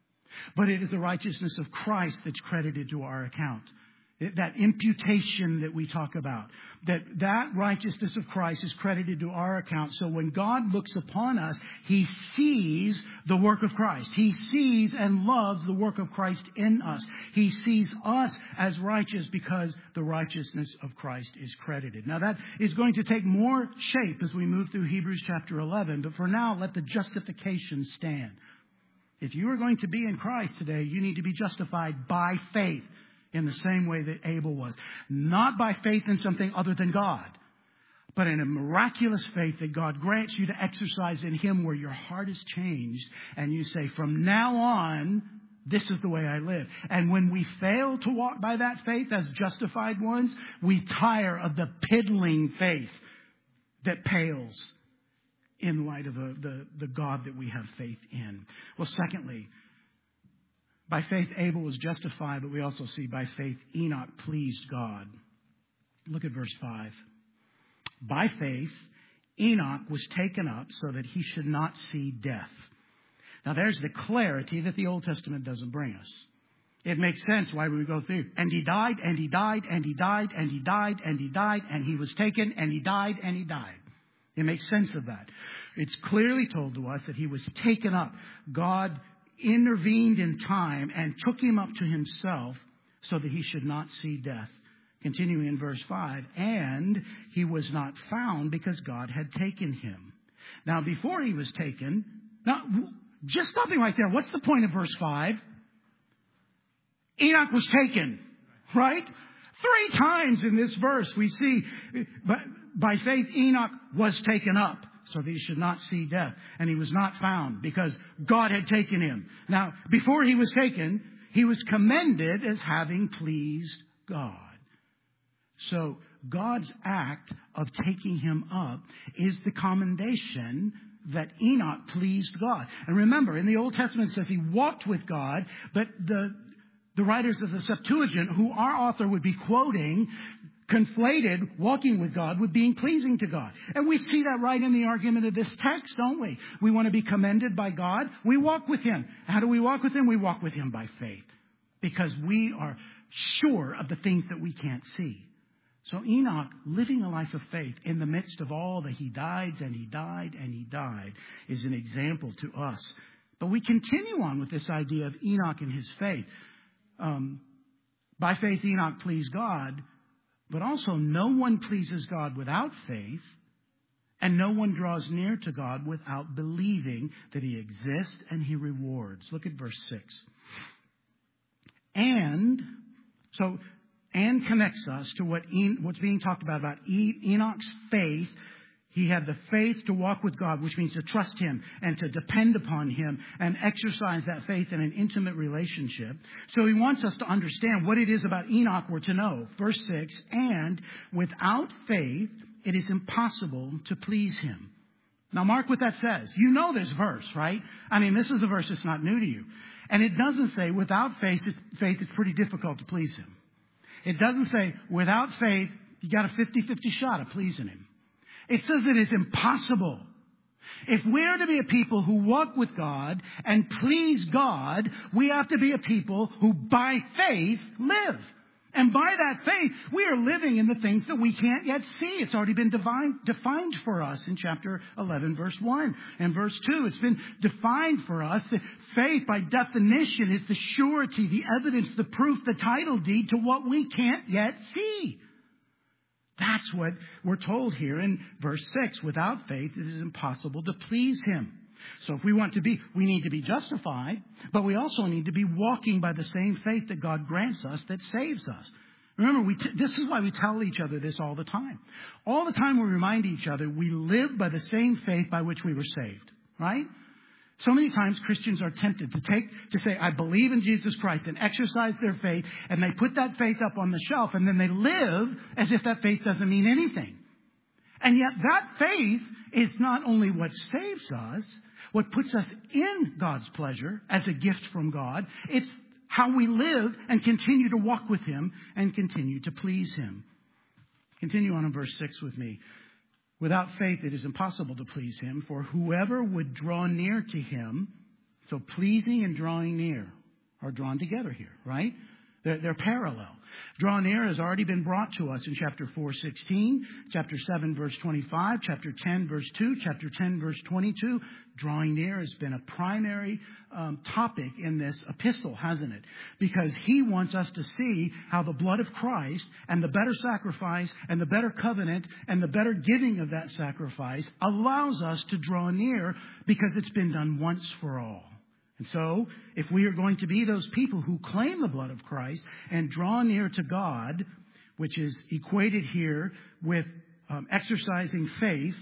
But it is the righteousness of Christ that's credited to our account. That imputation that we talk about, that that righteousness of Christ is credited to our account. So when God looks upon us, he sees the work of Christ. He sees and loves the work of Christ in us. He sees us as righteous because the righteousness of Christ is credited. Now that is going to take more shape as we move through Hebrews chapter eleven. But for now, let the justification stand. If you are going to be in Christ today, you need to be justified by faith. In the same way that Abel was. Not by faith in something other than God, but in a miraculous faith that God grants you to exercise in him, where your heart is changed and you say, from now on, this is the way I live. And when we fail to walk by that faith as justified ones, we tire of the piddling faith that pales in light of the, the, the God that we have faith in. Well, secondly, by faith, Abel was justified, but we also see by faith, Enoch pleased God. Look at verse five. By faith, Enoch was taken up so that he should not see death. Now, there's the clarity that the Old Testament doesn't bring us. It makes sense why we go through. And he died, and he died, and he died, and he died, and he died, and he was taken, and he died, and he died. It makes sense of that. It's clearly told to us that he was taken up. God intervened in time and took him up to himself so that he should not see death. Continuing in verse five, and he was not found because God had taken him. Now, before he was taken, now, just stopping right there, what's the point of verse five? Enoch was taken, right? Three times in this verse we see, by faith Enoch was taken up so that he should not see death. And he was not found because God had taken him. Now, before he was taken, he was commended as having pleased God. So God's act of taking him up is the commendation that Enoch pleased God. And remember, in the Old Testament it says he walked with God, but the, the writers of the Septuagint, who our author would be quoting, conflated walking with God with being pleasing to God. And we see that right in the argument of this text, don't we? We want to be commended by God. We walk with him. How do we walk with him? We walk with him by faith, because we are sure of the things that we can't see. So Enoch, living a life of faith in the midst of all that he died and he died and he died, is an example to us. But we continue on with this idea of Enoch and his faith. Um, by faith, Enoch pleased God, but also no one pleases God without faith, and no one draws near to God without believing that he exists and he rewards. Look at verse six. And, so, and connects us to what En- what's being talked about, about e- Enoch's faith. He had the faith to walk with God, which means to trust him and to depend upon him and exercise that faith in an intimate relationship. So he wants us to understand what it is about Enoch we're to know. Verse six, and without faith, it is impossible to please him. Now mark what that says. You know this verse, right? I mean, this is a verse that's not new to you. And it doesn't say without faith, faith it's pretty difficult to please him. It doesn't say without faith, you got a fifty-fifty shot of pleasing him. It says it is impossible. If we're to be a people who walk with God and please God, we have to be a people who by faith live. And by that faith, we are living in the things that we can't yet see. It's already been divine, defined for us in chapter eleven, verse one. And verse two, it's been defined for us that faith, by definition, is the surety, the evidence, the proof, the title deed to what we can't yet see. That's what we're told here in verse six. Without faith, it is impossible to please him. So if we want to be, we need to be justified, but we also need to be walking by the same faith that God grants us that saves us. Remember, we t- this is why we tell each other this all the time. All the time we remind each other we live by the same faith by which we were saved, right? So many times Christians are tempted to take, to say, I believe in Jesus Christ, and exercise their faith, and they put that faith up on the shelf, and then they live as if that faith doesn't mean anything. And yet that faith is not only what saves us, what puts us in God's pleasure as a gift from God, it's how we live and continue to walk with him and continue to please him. Continue on in verse six with me. Without faith, it is impossible to please him, for whoever would draw near to him, so pleasing and drawing near are drawn together here, right? They're, they're parallel. Draw near has already been brought to us in chapter four, sixteen, chapter seven, verse twenty-five, chapter ten, verse two, chapter ten, verse twenty-two. Drawing near has been a primary um, topic in this epistle, hasn't it? Because he wants us to see how the blood of Christ and the better sacrifice and the better covenant and the better giving of that sacrifice allows us to draw near, because it's been done once for all. And so, if we are going to be those people who claim the blood of Christ and draw near to God, which is equated here with um, exercising faith,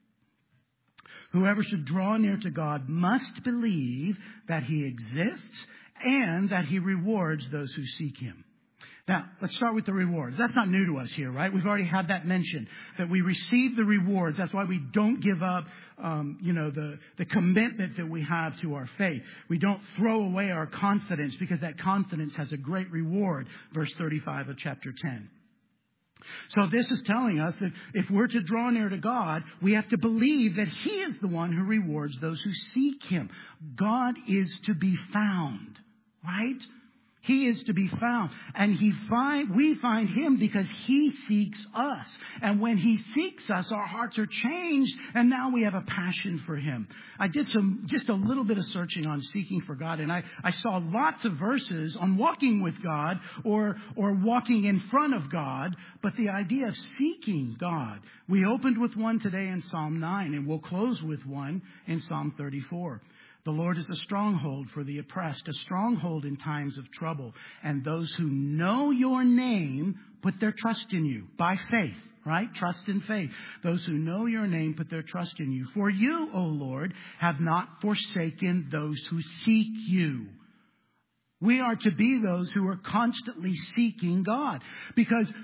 whoever should draw near to God must believe that he exists and that he rewards those who seek him. Now, let's start with the rewards. That's not new to us here, right? We've already had that mentioned, that we receive the rewards. That's why we don't give up, um, you know, the, the commitment that we have to our faith. We don't throw away our confidence, because that confidence has a great reward. Verse thirty-five of chapter ten. So this is telling us that if we're to draw near to God, we have to believe that he is the one who rewards those who seek him. God is to be found, right? He is to be found. And he find, we find him because he seeks us. And when he seeks us, our hearts are changed. And now we have a passion for him. I did some, just a little bit of searching on seeking for God. And I, I saw lots of verses on walking with God or, or walking in front of God. But the idea of seeking God. We opened with one today in Psalm nine, and we'll close with one in Psalm thirty-four. The Lord is a stronghold for the oppressed, a stronghold in times of trouble. And those who know your name put their trust in you by faith, right? Trust in faith. Those who know your name put their trust in you. For you, O Lord, have not forsaken those who seek you. We are to be those who are constantly seeking God, because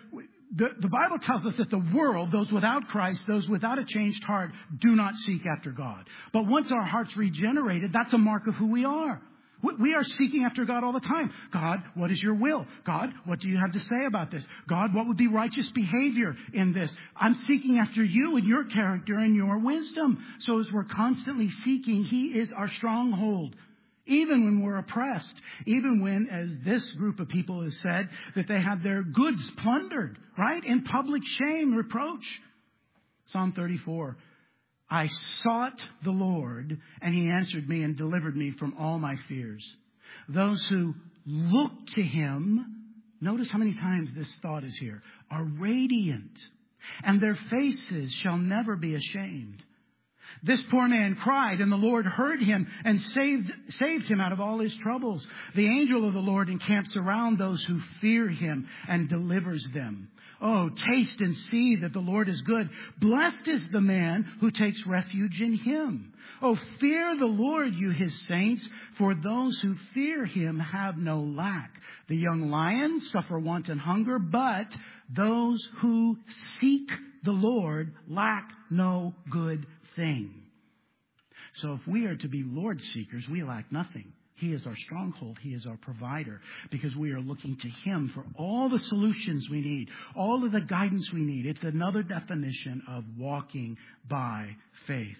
The, the Bible tells us that the world, those without Christ, those without a changed heart, do not seek after God. But once our heart's regenerated, that's a mark of who we are. We, we are seeking after God all the time. God, what is your will? God, what do you have to say about this? God, what would be righteous behavior in this? I'm seeking after you and your character and your wisdom. So as we're constantly seeking, He is our stronghold. Even when we're oppressed, even when, as this group of people has said, that they had their goods plundered, right? In public shame, reproach. Psalm thirty-four. I sought the Lord, and He answered me and delivered me from all my fears. Those who look to Him, notice how many times this thought is here, are radiant, and their faces shall never be ashamed. This poor man cried, and the Lord heard him and saved, saved him out of all his troubles. The angel of the Lord encamps around those who fear Him and delivers them. Oh, taste and see that the Lord is good. Blessed is the man who takes refuge in Him. Oh, fear the Lord, you His saints, for those who fear Him have no lack. The young lions suffer want and hunger, but those who seek the Lord lack no good thing. So if we are to be Lord seekers, we lack nothing. He is our stronghold. He is our provider, because we are looking to Him for all the solutions we need, all of the guidance we need. It's another definition of walking by faith.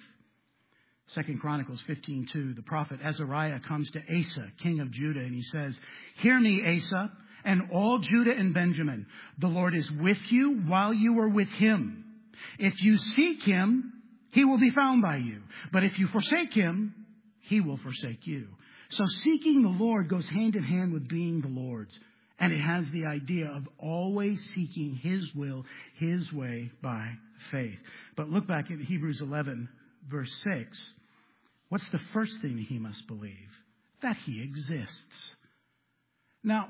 Second Chronicles fifteen two, the prophet Azariah comes to Asa, king of Judah, and he says, "Hear me, Asa, and all Judah and Benjamin. The Lord is with you while you are with Him. If you seek Him, He will be found by you. But if you forsake Him, He will forsake you." So seeking the Lord goes hand in hand with being the Lord's. And it has the idea of always seeking His will, His way by faith. But look back at Hebrews eleven, verse six. What's the first thing he must believe? That He exists. Now,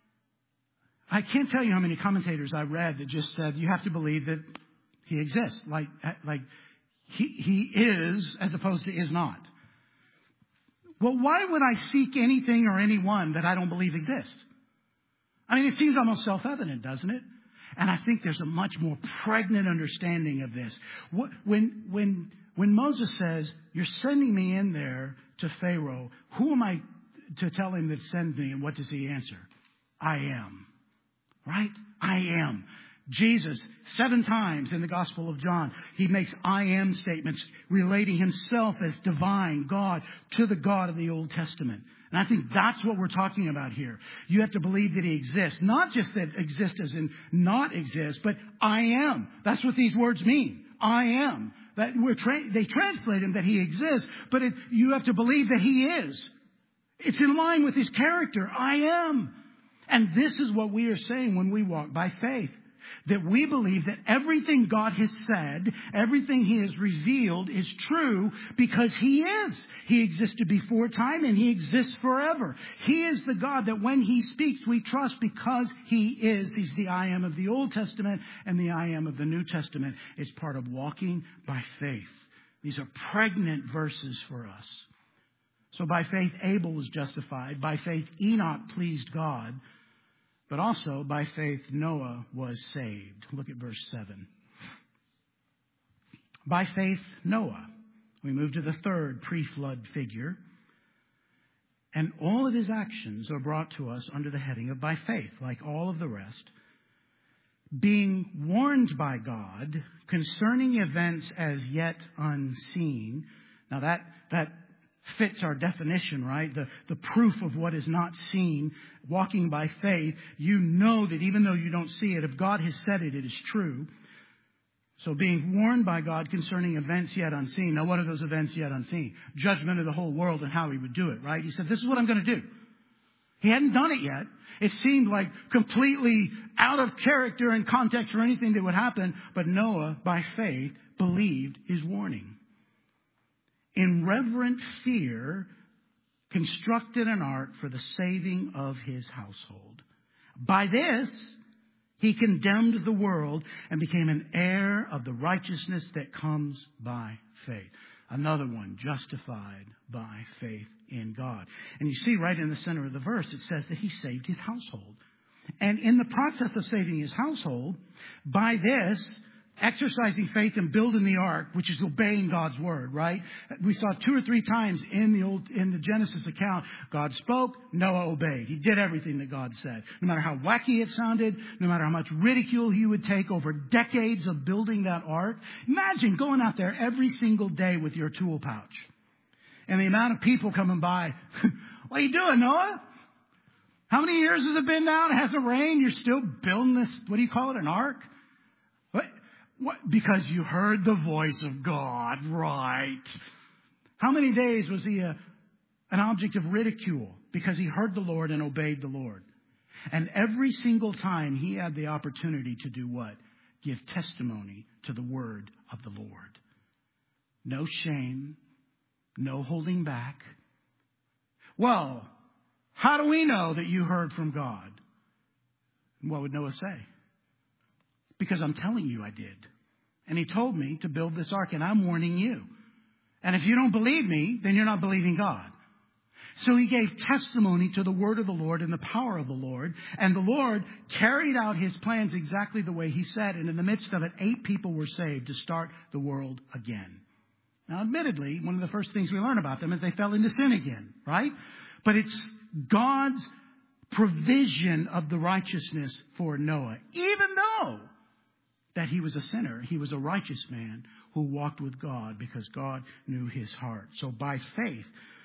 I can't tell you how many commentators I read that just said you have to believe that He exists. Like, like, He, he is as opposed to is not. Well, why would I seek anything or anyone that I don't believe exists? I mean, it seems almost self-evident, doesn't it? And I think there's a much more pregnant understanding of this. When, when, when Moses says, "You're sending me in there to Pharaoh, who am I to tell him that sends me?" And what does he answer? "I am." Right? I am. Jesus, seven times in the Gospel of John, He makes I am statements relating Himself as divine God to the God of the Old Testament. And I think that's what we're talking about here. You have to believe that He exists. Not just that exist as in not exist, but I am. That's what these words mean. I am. That we're tra- they translate Him that He exists, but it, you have to believe that He is. It's in line with His character. I am. And this is what we are saying when we walk by faith. That we believe that everything God has said, everything He has revealed is true because He is. He existed before time and He exists forever. He is the God that when He speaks, we trust because He is. He's the I am of the Old Testament and the I am of the New Testament. It's part of walking by faith. These are pregnant verses for us. So by faith, Abel was justified. By faith, Enoch pleased God. But also, by faith, Noah was saved. Look at verse seven. By faith, Noah. We move to the third pre-flood figure. And all of his actions are brought to us under the heading of by faith, like all of the rest. Being warned by God concerning events as yet unseen. Now that, that fits our definition, right? The, the proof of what is not seen. Walking by faith, you know that even though you don't see it, if God has said it, it is true. So being warned by God concerning events yet unseen. Now what are those events yet unseen? Judgment of the whole world and how He would do it, right? He said, this is what I'm going to do. He hadn't done it yet. It seemed like completely out of character and context for anything that would happen. But Noah, by faith, believed His warning. In reverent fear, constructed an ark for the saving of his household. By this, he condemned the world and became an heir of the righteousness that comes by faith. Another one, justified by faith in God. And you see right in the center of the verse, it says that he saved his household. And in the process of saving his household, by this, exercising faith and building the ark, which is obeying God's word, right? We saw two or three times in the old, in the Genesis account, God spoke, Noah obeyed. He did everything that God said. No matter how wacky it sounded, no matter how much ridicule he would take over decades of building that ark. Imagine going out there every single day with your tool pouch. And the amount of people coming by. What are you doing, Noah? How many years has it been now? It hasn't rained. You're still building this, what do you call it, an ark? What? What? Because you heard the voice of God, right? How many days was he a, an object of ridicule? Because he heard the Lord and obeyed the Lord. And every single time he had the opportunity to do what? Give testimony to the word of the Lord. No shame. No holding back. Well, how do we know that you heard from God? What would Noah say? Because I'm telling you I did. And he told me to build this ark, and I'm warning you. And if you don't believe me, then you're not believing God. So he gave testimony to the word of the Lord and the power of the Lord. And the Lord carried out his plans exactly the way he said. And in the midst of it, eight people were saved to start the world again. Now, admittedly, one of the first things we learn about them is they fell into sin again, right? But it's God's provision of the righteousness for Noah. Even though that he was a sinner, he was a righteous man who walked with God because God knew his heart. So by faith,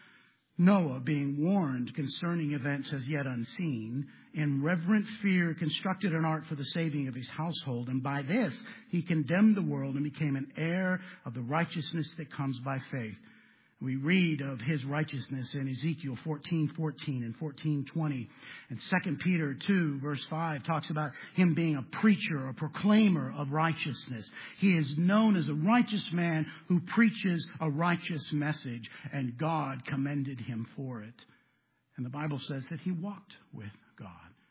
Noah, being warned concerning events as yet unseen, in reverent fear constructed an ark for the saving of his household. And by this, he condemned the world and became an heir of the righteousness that comes by faith. We read of his righteousness in Ezekiel fourteen fourteen and fourteen twenty. And Second Peter two, verse five, talks about him being a preacher, a proclaimer of righteousness. He is known as a righteous man who preaches a righteous message, and God commended him for it. And the Bible says that he walked with God.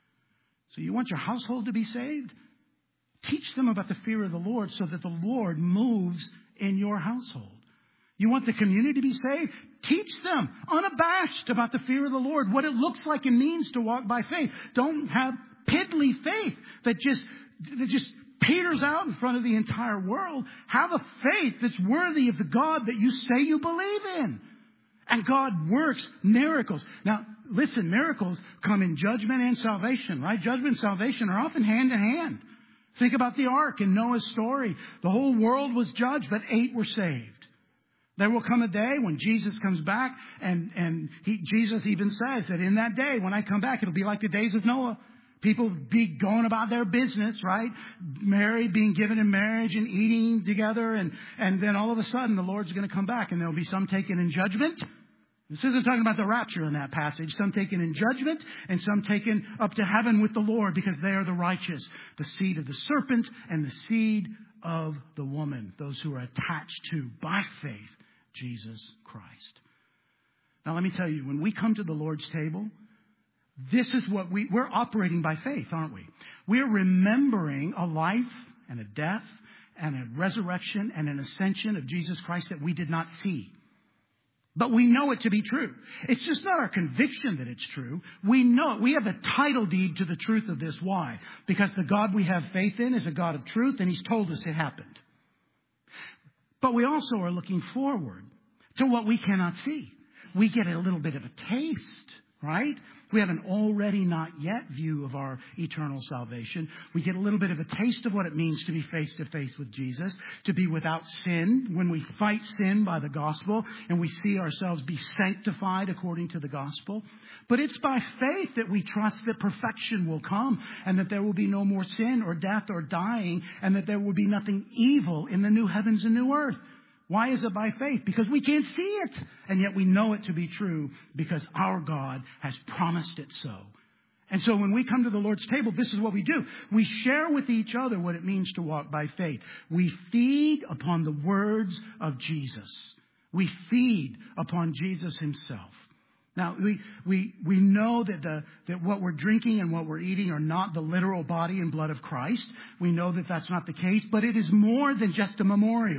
So you want your household to be saved? Teach them about the fear of the Lord so that the Lord moves in your household. You want the community to be saved? Teach them unabashed about the fear of the Lord, what it looks like and means to walk by faith. Don't have piddly faith that just, that just peters out in front of the entire world. Have a faith that's worthy of the God that you say you believe in. And God works miracles. Now, listen, miracles come in judgment and salvation, right? Judgment and salvation are often hand in hand. Think about the ark in Noah's story. The whole world was judged, but eight were saved. There will come a day when Jesus comes back, and, and he, Jesus even says that in that day, when I come back, it'll be like the days of Noah. People be going about their business, right? Married, being given in marriage and eating together. And, and then all of a sudden, the Lord's going to come back, and there'll be some taken in judgment. This isn't talking about the rapture in that passage. Some taken in judgment and some taken up to heaven with the Lord because they are the righteous. The seed of the serpent and the seed of the woman. Those who are attached to, by faith, Jesus Christ. Now, let me tell you, when we come to the Lord's table, this is what we, we're operating by faith, aren't we? We're remembering a life and a death and a resurrection and an ascension of Jesus Christ that we did not see. But we know it to be true. It's just not our conviction that it's true. We know it. We have a title deed to the truth of this. Why? Because the God we have faith in is a God of truth, and he's told us it happened. But we also are looking forward to what we cannot see. We get a little bit of a taste, right? We have an already not yet view of our eternal salvation. We get a little bit of a taste of what it means to be face to face with Jesus, to be without sin when we fight sin by the gospel and we see ourselves be sanctified according to the gospel. But it's by faith that we trust that perfection will come and that there will be no more sin or death or dying and that there will be nothing evil in the new heavens and new earth. Why is it by faith? Because we can't see it. And yet we know it to be true because our God has promised it so. And so when we come to the Lord's table, this is what we do. We share with each other what it means to walk by faith. We feed upon the words of Jesus. We feed upon Jesus himself. Now, we, we, we know that, the, that what we're drinking and what we're eating are not the literal body and blood of Christ. We know that that's not the case, but it is more than just a memorial.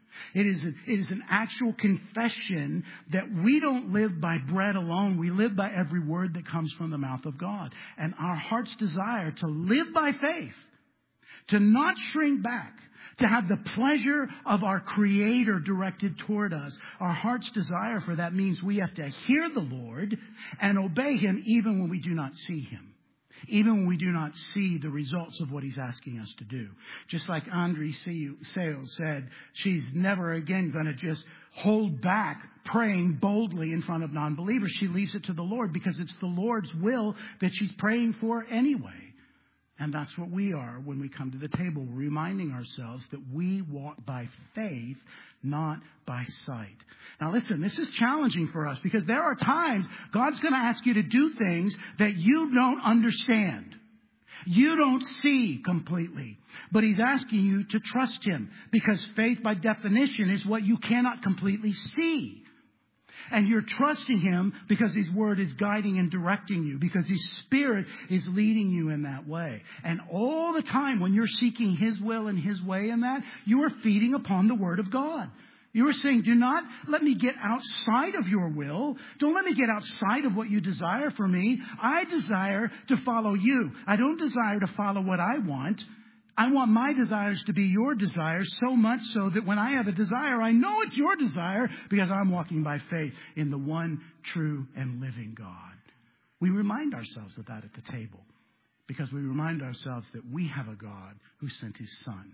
It is, a, it is an actual confession that we don't live by bread alone. We live by every word that comes from the mouth of God. And our heart's desire to live by faith, to not shrink back, to have the pleasure of our Creator directed toward us. Our heart's desire for that means we have to hear the Lord and obey Him even when we do not see Him. Even when we do not see the results of what He's asking us to do. Just like Andre Sales said, she's never again going to just hold back praying boldly in front of non-believers. She leaves it to the Lord because it's the Lord's will that she's praying for anyway. And that's what we are when we come to the table, reminding ourselves that we walk by faith, not by sight. Now listen, this is challenging for us because there are times God's going to ask you to do things that you don't understand. You don't see completely. But He's asking you to trust Him because faith by definition is what you cannot completely see. And you're trusting Him because His Word is guiding and directing you, because His Spirit is leading you in that way. And all the time when you're seeking His will and His way in that, you are feeding upon the Word of God. You are saying, do not let me get outside of your will. Don't let me get outside of what you desire for me. I desire to follow you. I don't desire to follow what I want. I want my desires to be your desires, so much so that when I have a desire, I know it's your desire because I'm walking by faith in the one true and living God. We remind ourselves of that at the table because we remind ourselves that we have a God who sent His Son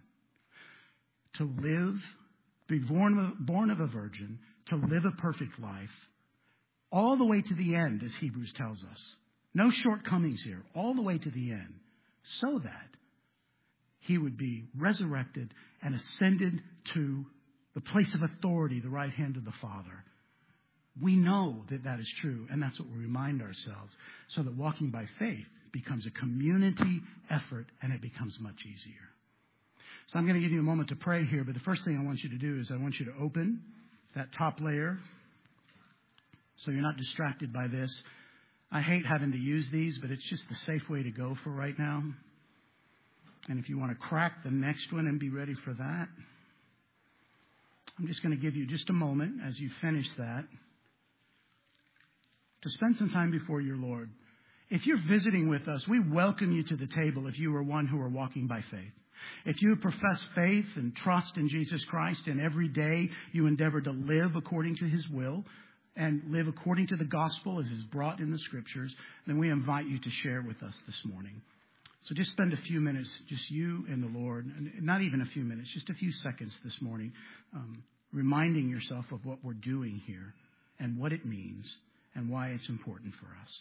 to live, be born of, born of a virgin, to live a perfect life, all the way to the end, as Hebrews tells us. No shortcomings here, all the way to the end, so that He would be resurrected and ascended to the place of authority, the right hand of the Father. We know that that is true, and that's what we remind ourselves, so that walking by faith becomes a community effort, and it becomes much easier. So I'm going to give you a moment to pray here, but the first thing I want you to do is I want you to open that top layer so you're not distracted by this. I hate having to use these, but it's just the safe way to go for right now. And if you want to crack the next one and be ready for that, I'm just going to give you just a moment as you finish that to spend some time before your Lord. If you're visiting with us, we welcome you to the table if you are one who are walking by faith. If you profess faith and trust in Jesus Christ and every day you endeavor to live according to His will and live according to the gospel as is brought in the Scriptures, then we invite you to share with us this morning. So just spend a few minutes, just you and the Lord, and not even a few minutes, just a few seconds this morning, um, reminding yourself of what we're doing here and what it means and why it's important for us.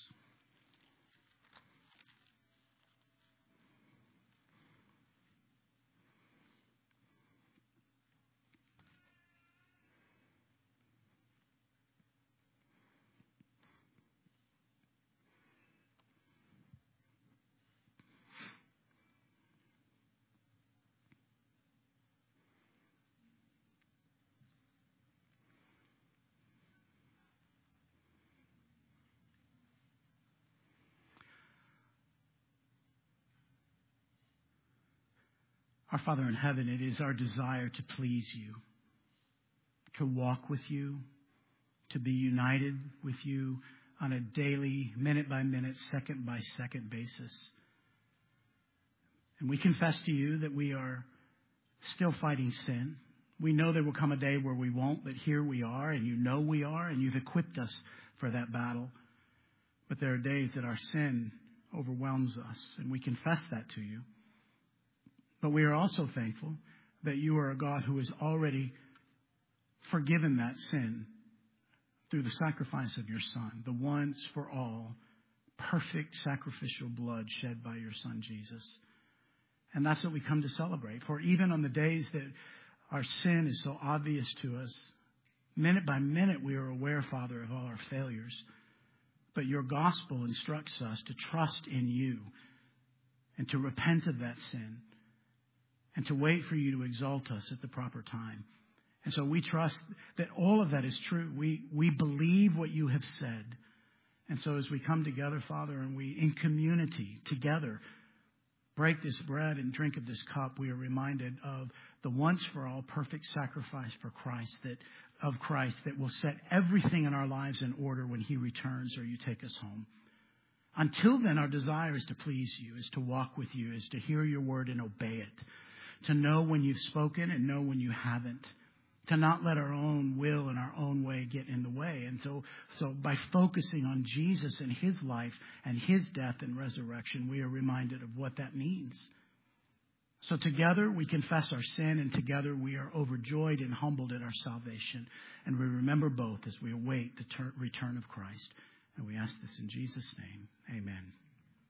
Our Father in heaven, it is our desire to please you, to walk with you, to be united with you on a daily, minute by minute, second by second basis. And we confess to you that we are still fighting sin. We know there will come a day where we won't, but here we are, and you know we are, and you've equipped us for that battle. But there are days that our sin overwhelms us, and we confess that to you. But we are also thankful that you are a God who has already forgiven that sin through the sacrifice of your Son, the once for all, perfect sacrificial blood shed by your Son, Jesus. And that's what we come to celebrate. For even on the days that our sin is so obvious to us, minute by minute we are aware, Father, of all our failures. But your gospel instructs us to trust in you and to repent of that sin, and to wait for you to exalt us at the proper time. And so we trust that all of that is true. We we believe what you have said. And so as we come together, Father, and we in community together break this bread and drink of this cup, we are reminded of the once for all perfect sacrifice for Christ, that of Christ that will set everything in our lives in order when he returns or you take us home. Until then, our desire is to please you, is to walk with you, is to hear your word and obey it, to know when you've spoken and know when you haven't, to not let our own will and our own way get in the way. And so, so by focusing on Jesus and his life and his death and resurrection, we are reminded of what that means. So together we confess our sin, and together we are overjoyed and humbled at our salvation. And we remember both as we await the ter- return of Christ. And we ask this in Jesus' name. Amen.